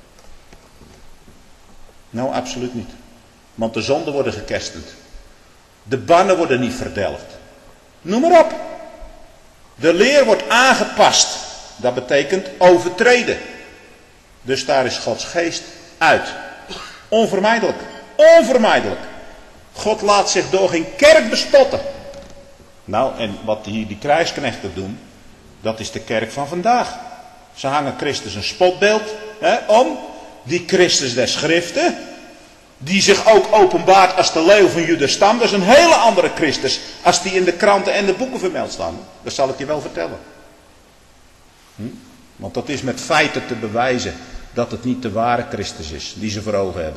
Nou, absoluut niet. Want de zonden worden gekerstend. De bannen worden niet verdelgd. Noem maar op. De leer wordt aangepast. Dat betekent overtreden. Dus daar is Gods geest uit. Onvermijdelijk. Onvermijdelijk. God laat zich door geen kerk bespotten. Nou, en wat hier die krijgsknechten doen, dat is de kerk van vandaag. Ze hangen Christus een spotbeeld hè, om. Die Christus der Schriften. Die zich ook openbaart als de leeuw van Judas stam. Dat is een hele andere Christus. Als die in de kranten en de boeken vermeld staan. Dat zal ik je wel vertellen. Hm? Want dat is met feiten te bewijzen. Dat het niet de ware Christus is. Die ze voor ogen hebben.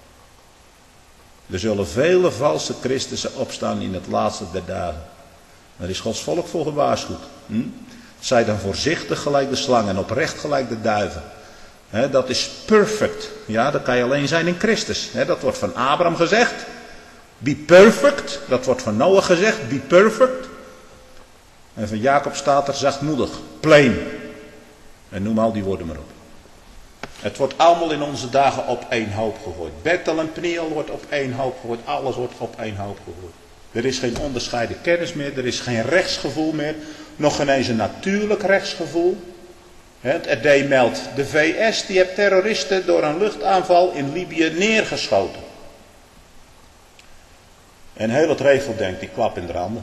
Er zullen vele valse Christussen opstaan in het laatste der dagen. Daar is Gods volk voor gewaarschuwd. Hm? Zij dan voorzichtig gelijk de slang en oprecht gelijk de duiven. He, dat is perfect. Ja, dat kan je alleen zijn in Christus. He, dat wordt van Abraham gezegd. Be perfect. Dat wordt van Noach gezegd. Be perfect. En van Jacob staat er zachtmoedig. Plain. En noem al die woorden maar op. Het wordt allemaal in onze dagen op één hoop gegooid. Bethel en Peniel wordt op één hoop gegooid. Alles wordt op één hoop gegooid. Er is geen onderscheiden kennis meer. Er is geen rechtsgevoel meer. Nog geen eens een natuurlijk rechtsgevoel. Het R D meldt, de V S die heeft terroristen door een luchtaanval in Libië neergeschoten. En heel het regel denkt, die klap in de handen.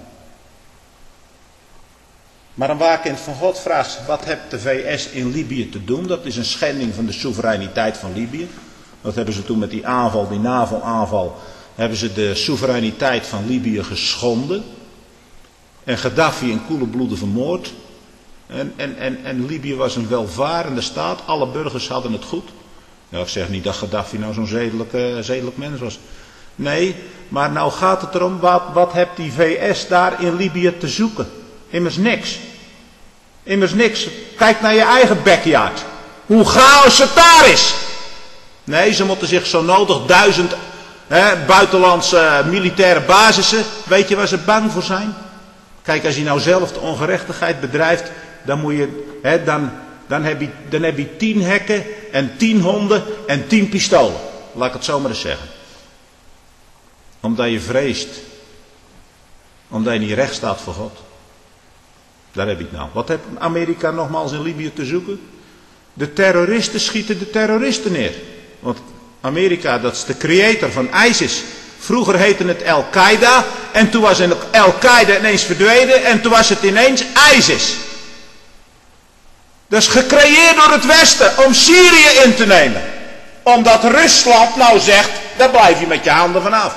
Maar een waakkind van God vraagt, wat heeft de V S in Libië te doen? Dat is een schending van de soevereiniteit van Libië. Dat hebben ze toen met die aanval, die NAVO-aanval, hebben ze de soevereiniteit van Libië geschonden. En Gaddafi in koele bloeden vermoord. En, en, en, en Libië was een welvarende staat. Alle burgers hadden het goed. Nou, ik zeg niet dat Gaddafi nou zo'n zedelijk, uh, zedelijk mens was. Nee, maar nou gaat het erom, wat, wat heeft die V S daar in Libië te zoeken? Immers niks. Immers niks. Kijk naar je eigen backyard. Hoe chaos het daar is. Nee, ze moeten zich zo nodig duizend hè, buitenlandse uh, militaire basissen. Weet je waar ze bang voor zijn? Kijk, als je nou zelf de ongerechtigheid bedrijft, dan moet je, hè, dan, dan, heb je, dan heb je tien hekken en tien honden en tien pistolen. Laat ik het zo maar eens zeggen. Omdat je vreest. Omdat je niet recht staat voor God. Daar heb je het nou. Wat heeft Amerika nogmaals in Libië te zoeken? De terroristen schieten de terroristen neer. Want Amerika, dat is de creator van ISIS. Vroeger heette het Al-Qaeda. En toen was Al-Qaeda ineens verdwenen. En toen was het ineens ISIS. Dat is gecreëerd door het Westen om Syrië in te nemen. Omdat Rusland nou zegt, daar blijf je met je handen vanaf.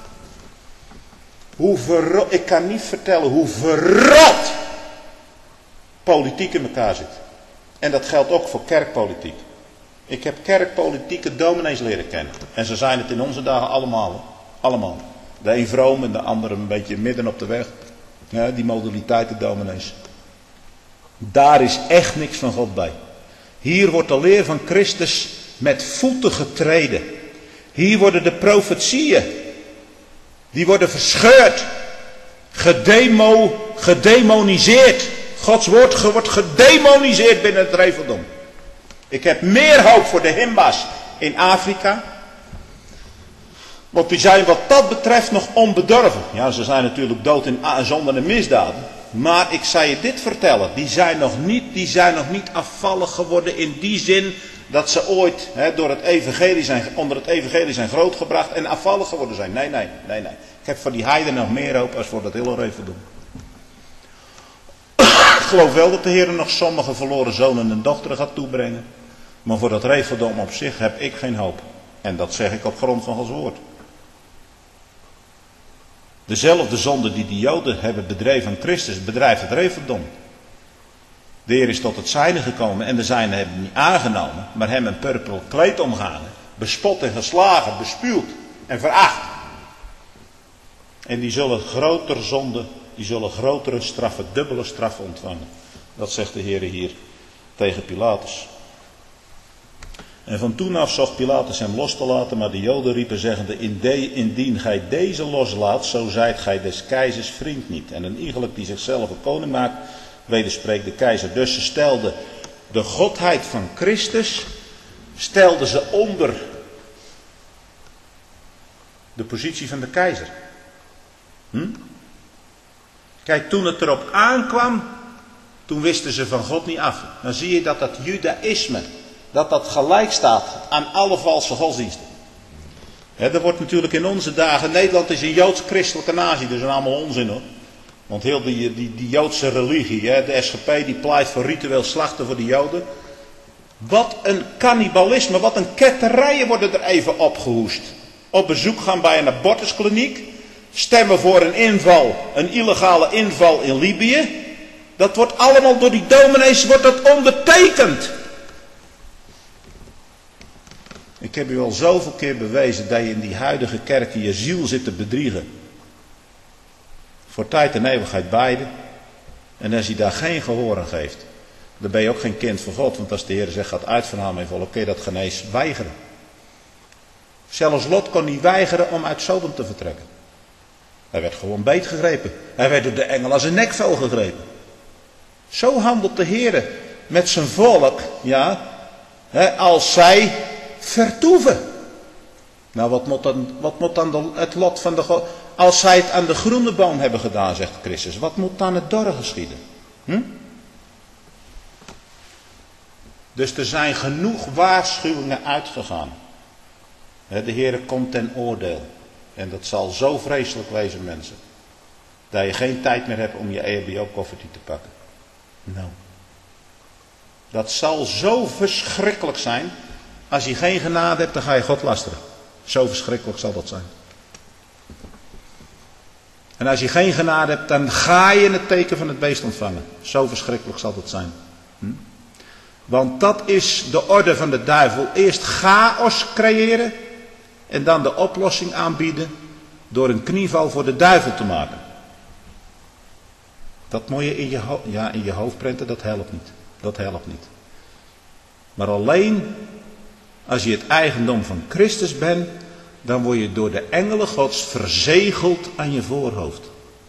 Hoe verrot, ik kan niet vertellen hoe verrot politiek in elkaar zit. En dat geldt ook voor kerkpolitiek. Ik heb kerkpolitieke dominees leren kennen. En ze zijn het in onze dagen allemaal. Allemaal. De een vroom en de ander een beetje midden op de weg. Ja, die modaliteiten dominees. Daar is echt niks van God bij. Hier wordt de leer van Christus met voeten getreden. Hier worden de profetieën. Die worden verscheurd. Gedemo, gedemoniseerd. Gods woord wordt gedemoniseerd binnen het Reveldom. Ik heb meer hoop voor de Himba's in Afrika. Want die zijn wat dat betreft nog onbedorven. Ja, ze zijn natuurlijk dood in zonde en misdaden. Maar ik zal je dit vertellen. Die zijn nog niet, die zijn nog niet afvallig geworden in die zin dat ze ooit hè, door het evangelie zijn, onder het evangelie zijn grootgebracht en afvallig geworden zijn. Nee, nee, nee, nee. Ik heb voor die heiden nog meer hoop als voor dat hele Reveldom. Ik geloof wel dat de Heer nog sommige verloren zonen en dochteren gaat toebrengen. Maar voor dat Reveldom op zich heb ik geen hoop. En dat zeg ik op grond van Gods woord. Dezelfde zonde die de Joden hebben bedreven aan Christus, bedrijft het Reveldom. De Heer is tot het zijne gekomen en de zijnen hebben hem niet aangenomen, maar hem een purper kleed omgaan, bespot en geslagen, bespuwd en veracht. En die zullen grotere zonde, die zullen grotere straffen, dubbele straffen ontvangen. Dat zegt de Heer hier tegen Pilatus. En van toen af zocht Pilatus hem los te laten, maar de Joden riepen zeggende, indien gij deze loslaat, zo zijt gij des keizers vriend niet. En een iegelijk die zichzelf een koning maakt, wederspreekt de keizer. Dus ze stelden de godheid van Christus, stelden ze onder de positie van de keizer. Hm? Kijk, toen het erop aankwam, toen wisten ze van God niet af. Dan zie je dat dat judaïsme, dat dat gelijk staat aan alle valse godsdiensten. He, er wordt natuurlijk in onze dagen, Nederland is een joods-christelijke natie, dat is allemaal onzin hoor. Want heel die, die, die Joodse religie, hè, de S G P die pleit voor ritueel slachten voor de Joden. Wat een cannibalisme, wat een ketterijen worden er even opgehoest. Op bezoek gaan bij een abortuskliniek, stemmen voor een inval, een illegale inval in Libië. Dat wordt allemaal door die dominees wordt dat ondertekend. Ik heb u al zoveel keer bewezen dat je in die huidige kerken je ziel zit te bedriegen. Voor tijd en eeuwigheid beide. En als hij daar geen gehoor aan geeft, dan ben je ook geen kind van God. Want als de Heer zegt, gaat uit van haar mijn volk, kun je dat genees weigeren. Zelfs Lot kon niet weigeren om uit Sodom te vertrekken. Hij werd gewoon beetgegrepen. Hij werd door de engel als een nekvel gegrepen. Zo handelt de Heer met zijn volk, ja, hè, als zij vertoeven. Nou, wat moet dan, wat moet dan de, het lot van de God... Als zij het aan de groene boom hebben gedaan, zegt Christus, wat moet dan het dorre geschieden? Hm? Dus er zijn genoeg waarschuwingen uitgegaan. De Heer komt ten oordeel. En dat zal zo vreselijk wezen, mensen. Dat je geen tijd meer hebt om je E H B O-koffertje te pakken. Nou. Dat zal zo verschrikkelijk zijn. Als je geen genade hebt, dan ga je God lasteren. Zo verschrikkelijk zal dat zijn. En als je geen genade hebt, dan ga je het teken van het beest ontvangen. Zo verschrikkelijk zal dat zijn. Hm? Want dat is de orde van de duivel. Eerst chaos creëren. En dan de oplossing aanbieden. Door een knieval voor de duivel te maken. Dat moet je in je, ho- ja, in je hoofd prenten, dat helpt niet. Dat helpt niet. Maar alleen als je het eigendom van Christus bent, dan word je door de engelen Gods verzegeld aan je voorhoofd.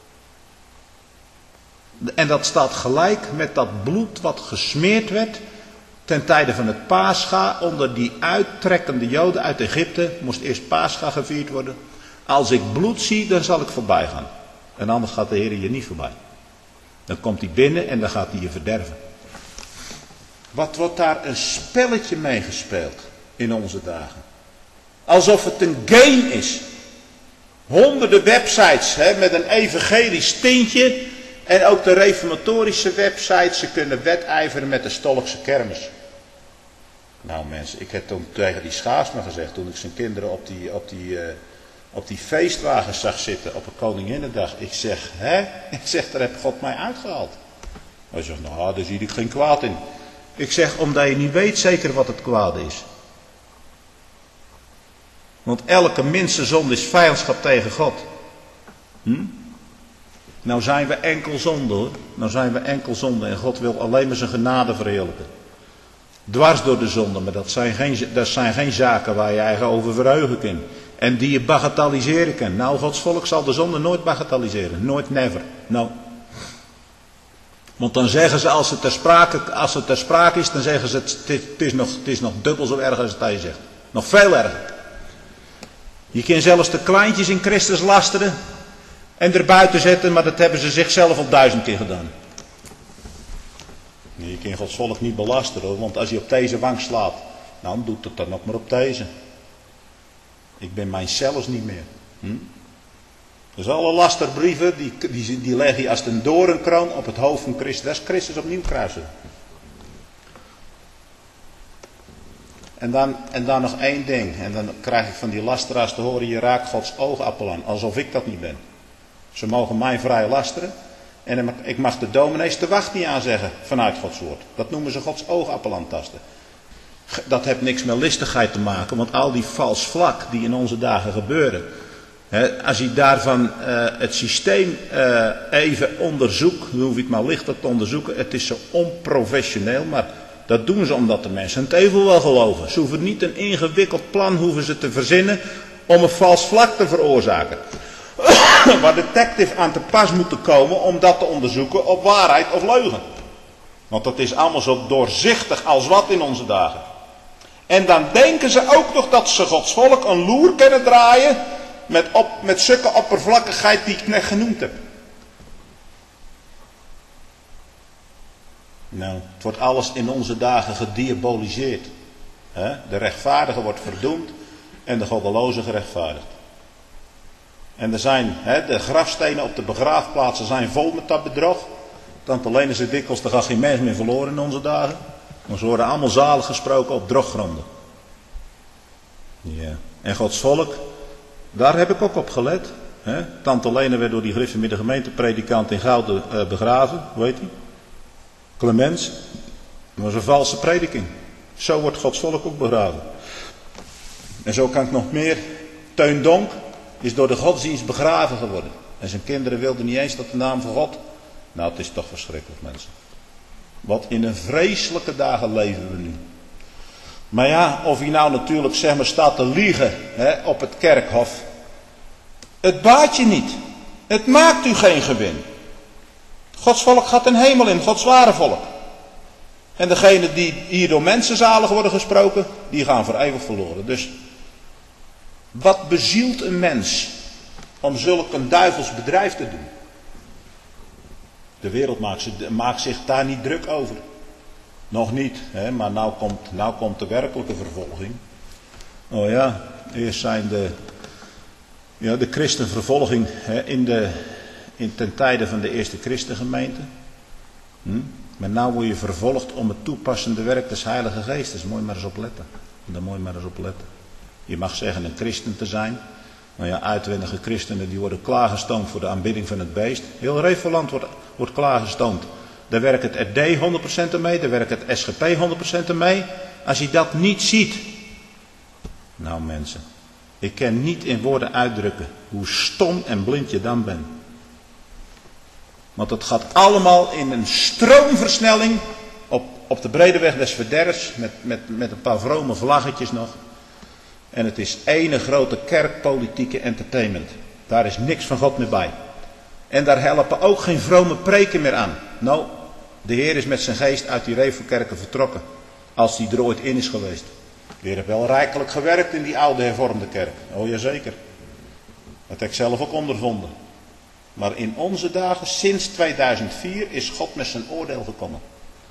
En dat staat gelijk met dat bloed wat gesmeerd werd ten tijde van het Pascha onder die uittrekkende Joden uit Egypte. Moest eerst Pascha gevierd worden. Als ik bloed zie, dan zal ik voorbij gaan. En anders gaat de Heer je niet voorbij. Dan komt hij binnen en dan gaat hij je verderven. Wat wordt daar een spelletje mee gespeeld in onze dagen. Alsof het een game is. Honderden websites hè, met een evangelisch tintje. En ook de reformatorische websites, ze kunnen wedijveren met de Stolkse kermis. Nou mensen, ik heb toen tegen die Schaarsma gezegd, toen ik zijn kinderen op die, op die, uh, op die feestwagens zag zitten op een Koninginnedag. Ik zeg, hè? Ik zeg, daar heb God mij uitgehaald. Hij zegt, nou, daar zie ik geen kwaad in. Ik zeg, omdat je niet weet zeker wat het kwaad is. Want elke minste zonde is vijandschap tegen God. Hm? Nou zijn we enkel zonde hoor. Nou zijn we enkel zonde en God wil alleen maar zijn genade verheerlijken. Dwars door de zonde, maar dat zijn geen, dat zijn geen zaken waar je eigen over verheugen kunt. En die je bagatelliseren kan. Nou, Gods volk zal de zonde nooit bagatelliseren. Nooit, never. Nou. Want dan zeggen ze, als het ter sprake, als het ter sprake is, dan zeggen ze, het, het, het, is nog, het is nog dubbel zo erg als het hij zegt. Nog veel erger. Je kunt zelfs de kleintjes in Christus lasteren en erbuiten zetten, maar dat hebben ze zichzelf al duizend keer gedaan. Je kunt Gods volk niet belasteren hoor, want als je op deze wang slaat, nou, dan doet het dan ook maar op deze. Ik ben mijn zelfs niet meer. Hm? Dus alle lasterbrieven, die, die, die leg je als een doornkroon op het hoofd van Christus. Dat is Christus opnieuw kruisen. En dan, en dan nog één ding. En dan krijg ik van die lasteraars te horen, je raakt Gods oogappel aan. Alsof ik dat niet ben. Ze mogen mij vrij lasteren. En ik mag de dominees de wacht niet aanzeggen vanuit Gods woord. Dat noemen ze Gods oogappel aantasten. Dat heeft niks met listigheid te maken. Want al die vals vlak die in onze dagen gebeuren. Hè, als je daarvan uh, het systeem uh, even onderzoekt. Dan hoef je het maar lichter te onderzoeken. Het is zo onprofessioneel. Maar dat doen ze omdat de mensen het even wel geloven. Ze hoeven niet een ingewikkeld plan hoeven ze te verzinnen om een vals vlak te veroorzaken. Waar detective aan te pas moeten komen om dat te onderzoeken op waarheid of leugen. Want dat is allemaal zo doorzichtig als wat in onze dagen. En dan denken ze ook nog dat ze Gods volk een loer kunnen draaien met, op, met zulke oppervlakkigheid die ik net genoemd heb. Nou, het wordt alles in onze dagen gediaboliseerd. He? De rechtvaardige wordt verdoemd en de goddeloze gerechtvaardigd. En er zijn, he, de grafstenen op de begraafplaatsen zijn vol met dat bedrog. Tante Lene zegt dikwijls, er gaat geen mens meer verloren in onze dagen. Maar ze worden allemaal zalig gesproken op droggronden. Ja. En Gods volk, daar heb ik ook op gelet. He. Tante Lene werd door die Griffenmiddag gemeentepredikant in Gouden uh, begraven, hoe heet hij? Clemens. Dat was een valse prediking. Zo wordt Gods volk ook begraven. En zo kan ik nog meer. Teun Donk is door de godsdienst begraven geworden. En zijn kinderen wilden niet eens tot de naam van God. Nou, het is toch verschrikkelijk, mensen. Wat in een vreselijke dagen leven we nu. Maar ja, of hij nou natuurlijk zeg maar staat te liegen hè, op het kerkhof. Het baat je niet. Het maakt u geen gewin. Gods volk gaat een hemel in, Gods ware volk. En degenen die hier door mensen zalig worden gesproken, die gaan voor eeuwig verloren. Dus wat bezielt een mens om zulk een duivels bedrijf te doen? De wereld maakt, maakt zich daar niet druk over. Nog niet, hè, maar nou komt, nou komt de werkelijke vervolging. Oh ja, eerst zijn de, ja, de christenvervolging hè, in de, in, ten tijde van de eerste christengemeente. Hm? Maar nou word je vervolgd om het toepassende werk des Heilige Geestes. Moet je maar eens op letten. Daar moet je maar eens op letten. Je mag zeggen een christen te zijn. Nou ja, uitwendige christenen die worden klaargestoomd voor de aanbidding van het beest. Heel Reveland wordt, wordt klaargestoomd. Daar werkt het R D honderd procent aan mee, daar werkt het S G P honderd procent aan mee. Als je dat niet ziet. Nou mensen, ik kan niet in woorden uitdrukken hoe stom en blind je dan bent. Want het gaat allemaal in een stroomversnelling op, op de brede weg des verderfs met, met, met een paar vrome vlaggetjes nog. En het is ene grote kerkpolitieke entertainment. Daar is niks van God meer bij. En daar helpen ook geen vrome preken meer aan. Nou, de Heer is met zijn geest uit die Revelkerken vertrokken. Als die er ooit in is geweest. De Heer heeft wel rijkelijk gewerkt in die oude hervormde kerk. Oh jazeker. Dat heb ik zelf ook ondervonden. Maar in onze dagen, sinds tweeduizend vier, is God met zijn oordeel gekomen.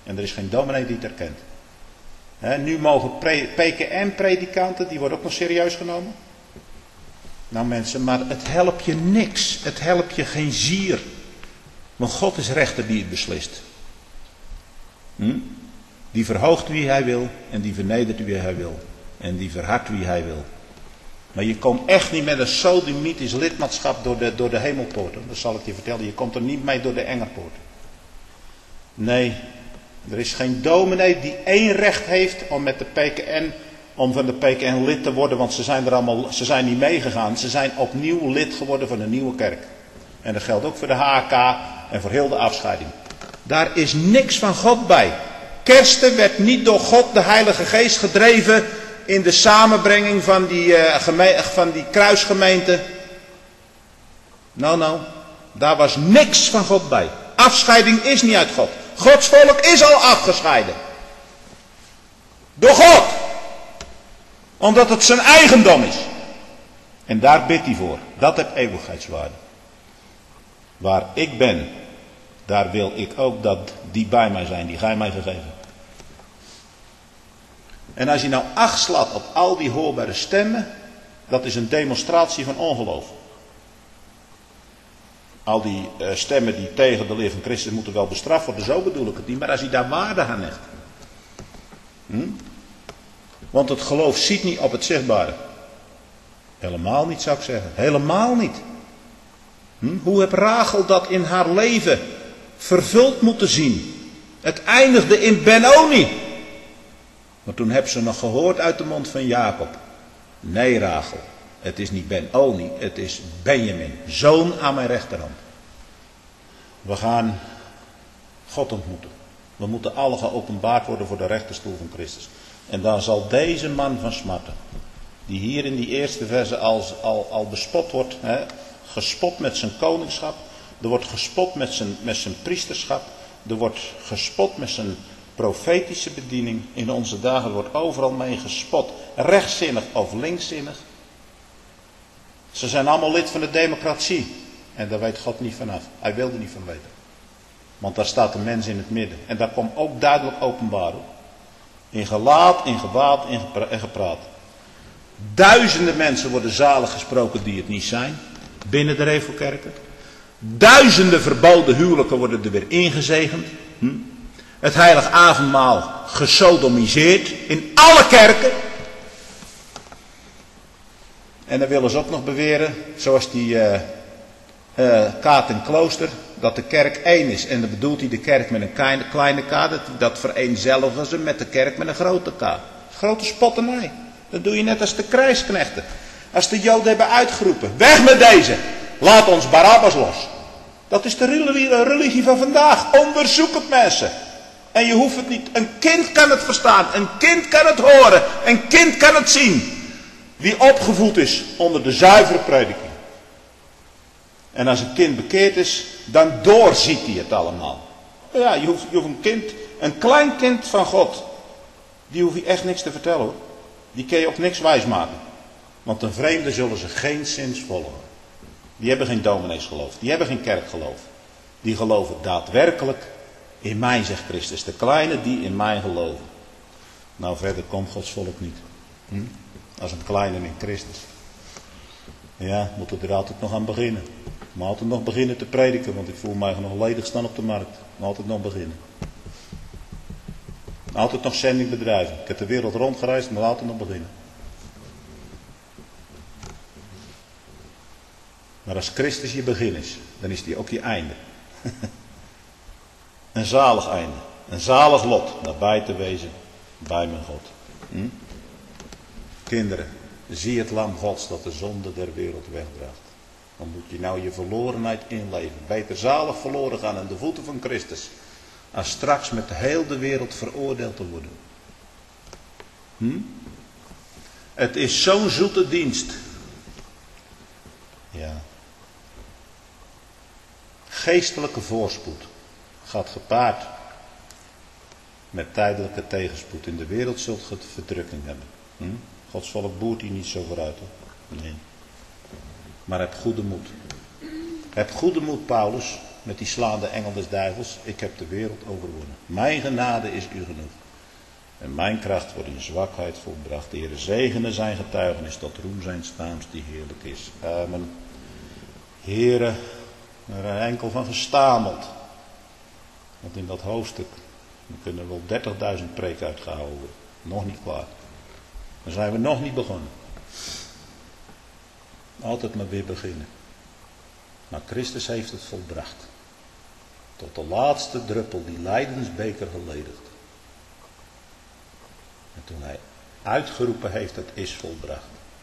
En er is geen dominee die het erkent. He, nu mogen P K N-predikanten, die worden ook nog serieus genomen. Nou mensen, maar het helpt je niks. Het helpt je geen zier. Want God is rechter die het beslist. Hm? Die verhoogt wie hij wil en die vernedert wie hij wil. En die verhardt wie hij wil. Maar je komt echt niet met een sodemitisch lidmaatschap door de, door de hemelpoorten. Dat zal ik je vertellen. Je komt er niet mee door de engerpoorten. Nee, er is geen dominee die één recht heeft om met de P K N, om van de P K N lid te worden. Want ze zijn er allemaal, ze zijn niet meegegaan. Ze zijn opnieuw lid geworden van een nieuwe kerk. En dat geldt ook voor de H K en voor heel de afscheiding. Daar is niks van God bij. Kersten werd niet door God, de Heilige Geest, gedreven in de samenbrenging van die, uh, geme- van die kruisgemeente. Nou, nou, daar was niks van God bij. Afscheiding is niet uit God. Gods volk is al afgescheiden. Door God. Omdat het zijn eigendom is. En daar bidt hij voor. Dat heeft eeuwigheidswaarde. Waar ik ben, daar wil ik ook dat die bij mij zijn, die gij mij gegeven. En als je nou acht slaat op al die hoorbare stemmen, dat is een demonstratie van ongeloof. Al die uh, stemmen die tegen de leer van Christus moeten wel bestraft worden, zo bedoel ik het niet. Maar als je daar waarde aan hecht. Hm? Want het geloof ziet niet op het zichtbare. Helemaal niet, zou ik zeggen. Helemaal niet. Hm? Hoe heb Rachel dat in haar leven vervuld moeten zien? Het eindigde in Ben-Oni. Maar toen heb ze nog gehoord uit de mond van Jacob. Nee, Rachel. Het is niet Ben-Oni, het is Benjamin. Zoon aan mijn rechterhand. We gaan God ontmoeten. We moeten alle geopenbaard worden voor de rechterstoel van Christus. En dan zal deze man van smarten, die hier in die eerste verse al, al, al bespot wordt, hè, gespot met zijn koningschap. Er wordt gespot met zijn, met zijn priesterschap. Er wordt gespot met zijn profetische bediening. In onze dagen wordt overal mee gespot. Rechtzinnig of linkszinnig. Ze zijn allemaal lid van de democratie. En daar weet God niet vanaf. Hij wil er niet van weten. Want daar staat de mens in het midden. En daar komt ook duidelijk openbaar op. In gelaat, in gewaad en gepraat. Duizenden mensen worden zalig gesproken die het niet zijn. Binnen de Revelkerken. Duizenden verboden huwelijken worden er weer ingezegend. Hm? Het heilig avondmaal gesodomiseerd. In alle kerken. En dan willen ze ook nog beweren, zoals die uh, uh, Kaat en Klooster, dat de kerk één is. En dan bedoelt hij de kerk met een kleine, kleine K, dat, dat vereenzelvigen ze met de kerk met een grote K. Grote spotternij. Dat doe je net als de krijgsknechten. Als de Joden hebben uitgeroepen, weg met deze, laat ons Barabbas los. Dat is de religie van vandaag. Onderzoek het, mensen. En je hoeft het niet. Een kind kan het verstaan, een kind kan het horen, een kind kan het zien. Wie opgevoed is onder de zuivere prediking. En als een kind bekeerd is, dan doorziet hij het allemaal. Ja, je hoeft, je hoeft een kind, een klein kind van God, die hoef je echt niks te vertellen hoor. Die kun je ook niks wijsmaken. Want een vreemde zullen ze geen zins volgen. Die hebben geen domineesgeloof, die hebben geen kerkgeloof. Die geloven daadwerkelijk in mij, zegt Christus. De kleine die in mij geloven. Nou, verder komt Gods volk niet. Hm? Als een kleine in Christus. Ja, moeten we er altijd nog aan beginnen. Maar altijd nog beginnen te prediken, want ik voel mij nog ledig staan op de markt. Maar altijd nog beginnen. Altijd nog zending bedrijven. Ik heb de wereld rondgereisd, maar altijd nog beginnen. Maar als Christus je begin is, dan is die ook je einde. Een zalig einde. Een zalig lot, nabij te wezen bij mijn God. Hm? Kinderen, zie het lam Gods dat de zonde der wereld wegdraagt. Dan moet je nou je verlorenheid inleven. Beter zalig verloren gaan aan de voeten van Christus. Als straks met heel de wereld veroordeeld te worden. Hm? Het is zo'n zoete dienst. Ja. Geestelijke voorspoed gaat gepaard met tijdelijke tegenspoed. In de wereld zult je verdrukking hebben. Hm? Gods volk boert hier niet zo vooruit. Hoor. Nee. Maar heb goede moed. Heb goede moed, Paulus. met die slaande engel des duivels. Ik heb de wereld overwonnen. Mijn genade is u genoeg. En mijn kracht wordt in zwakheid volbracht. De Heere zegene zijn getuigenis tot roem zijn staams die heerlijk is. Amen. Heere, er een enkel van gestameld. Want in dat hoofdstuk kunnen we wel dertigduizend preken uitgehouden worden. Nog niet klaar. Dan zijn we nog niet begonnen. Altijd maar weer beginnen. Maar Christus heeft het volbracht. Tot de laatste druppel die lijdensbeker geledigd. En toen hij uitgeroepen heeft, het is volbracht.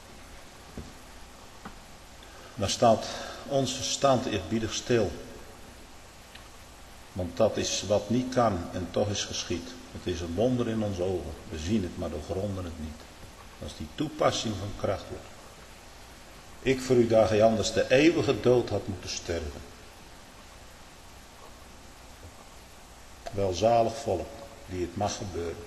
Dan staat ons verstand eerbiedig stil. Want dat is wat niet kan en toch is geschied. Het is een wonder in onze ogen. We zien het, maar doorgronden het niet. Als die toepassing van kracht wordt. Ik voor u dacht, anders de eeuwige dood had moeten sterven. Welzalig volk, die het mag gebeuren.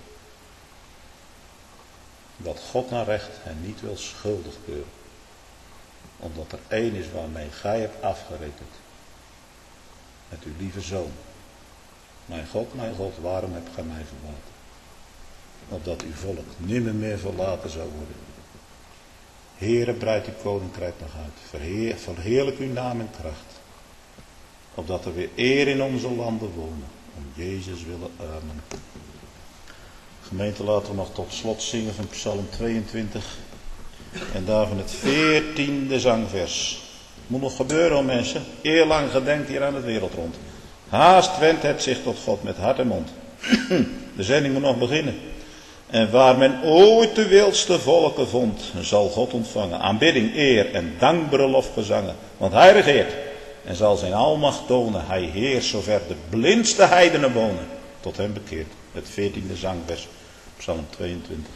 Dat God naar recht hen niet wil schuldig keuren. Omdat er één is waarmee gij hebt afgerekend. Met uw lieve zoon. Mijn God, mijn God, waarom hebt gij mij verlaten? Opdat uw volk nimmer meer verlaten zou worden. Heere, breid uw koninkrijk nog uit. Verheer, verheerlijk uw naam en kracht. Opdat er weer eer in onze landen wonen. Om Jezus willen. Amen. Gemeente, laten we nog tot slot zingen van Psalm tweeëntwintig. En daarvan het veertiende zangvers. Moet nog gebeuren, oh mensen. Eerlang gedenkt hier aan het wereldrond. Haast wendt het zich tot God met hart en mond. De zending moet nog beginnen. En waar men ooit de wildste volken vond, zal God ontvangen. Aanbidding, eer en dankbare lofgezangen. Want hij regeert en zal zijn almacht tonen. Hij heerst zover de blindste heidenen wonen. Tot hem bekeert. Het veertiende zangvers, Psalm tweeëntwintig.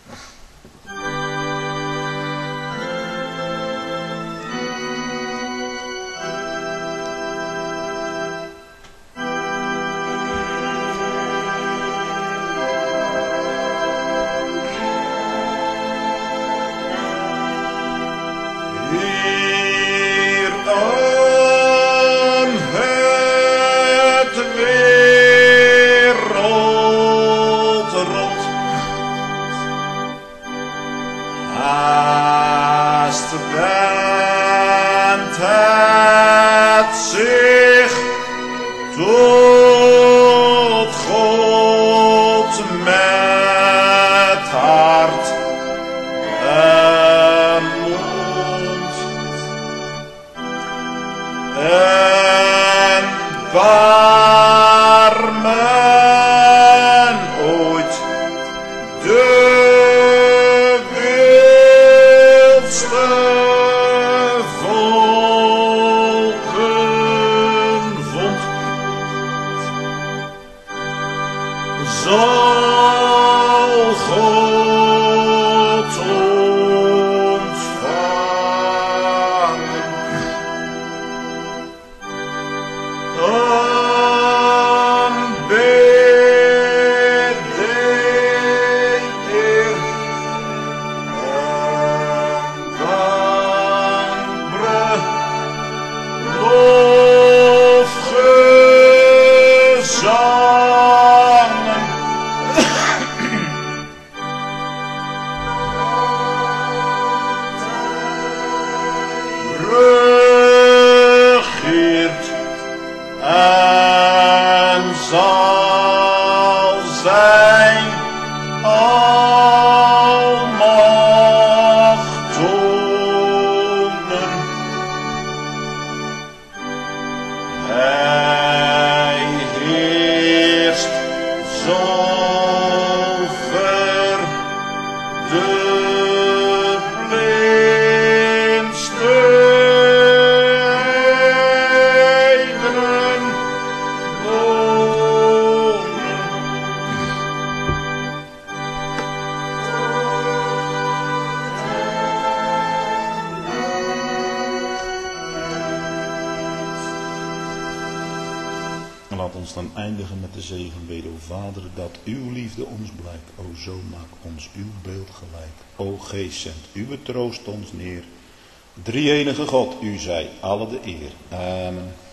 Laat ons dan eindigen met de zegenbede. O Vader, dat uw liefde ons blijkt. O Zoon, maak ons uw beeld gelijk. O Geest, zend uw troost ons neer. Drie-enige God, u zij alle de eer. Amen.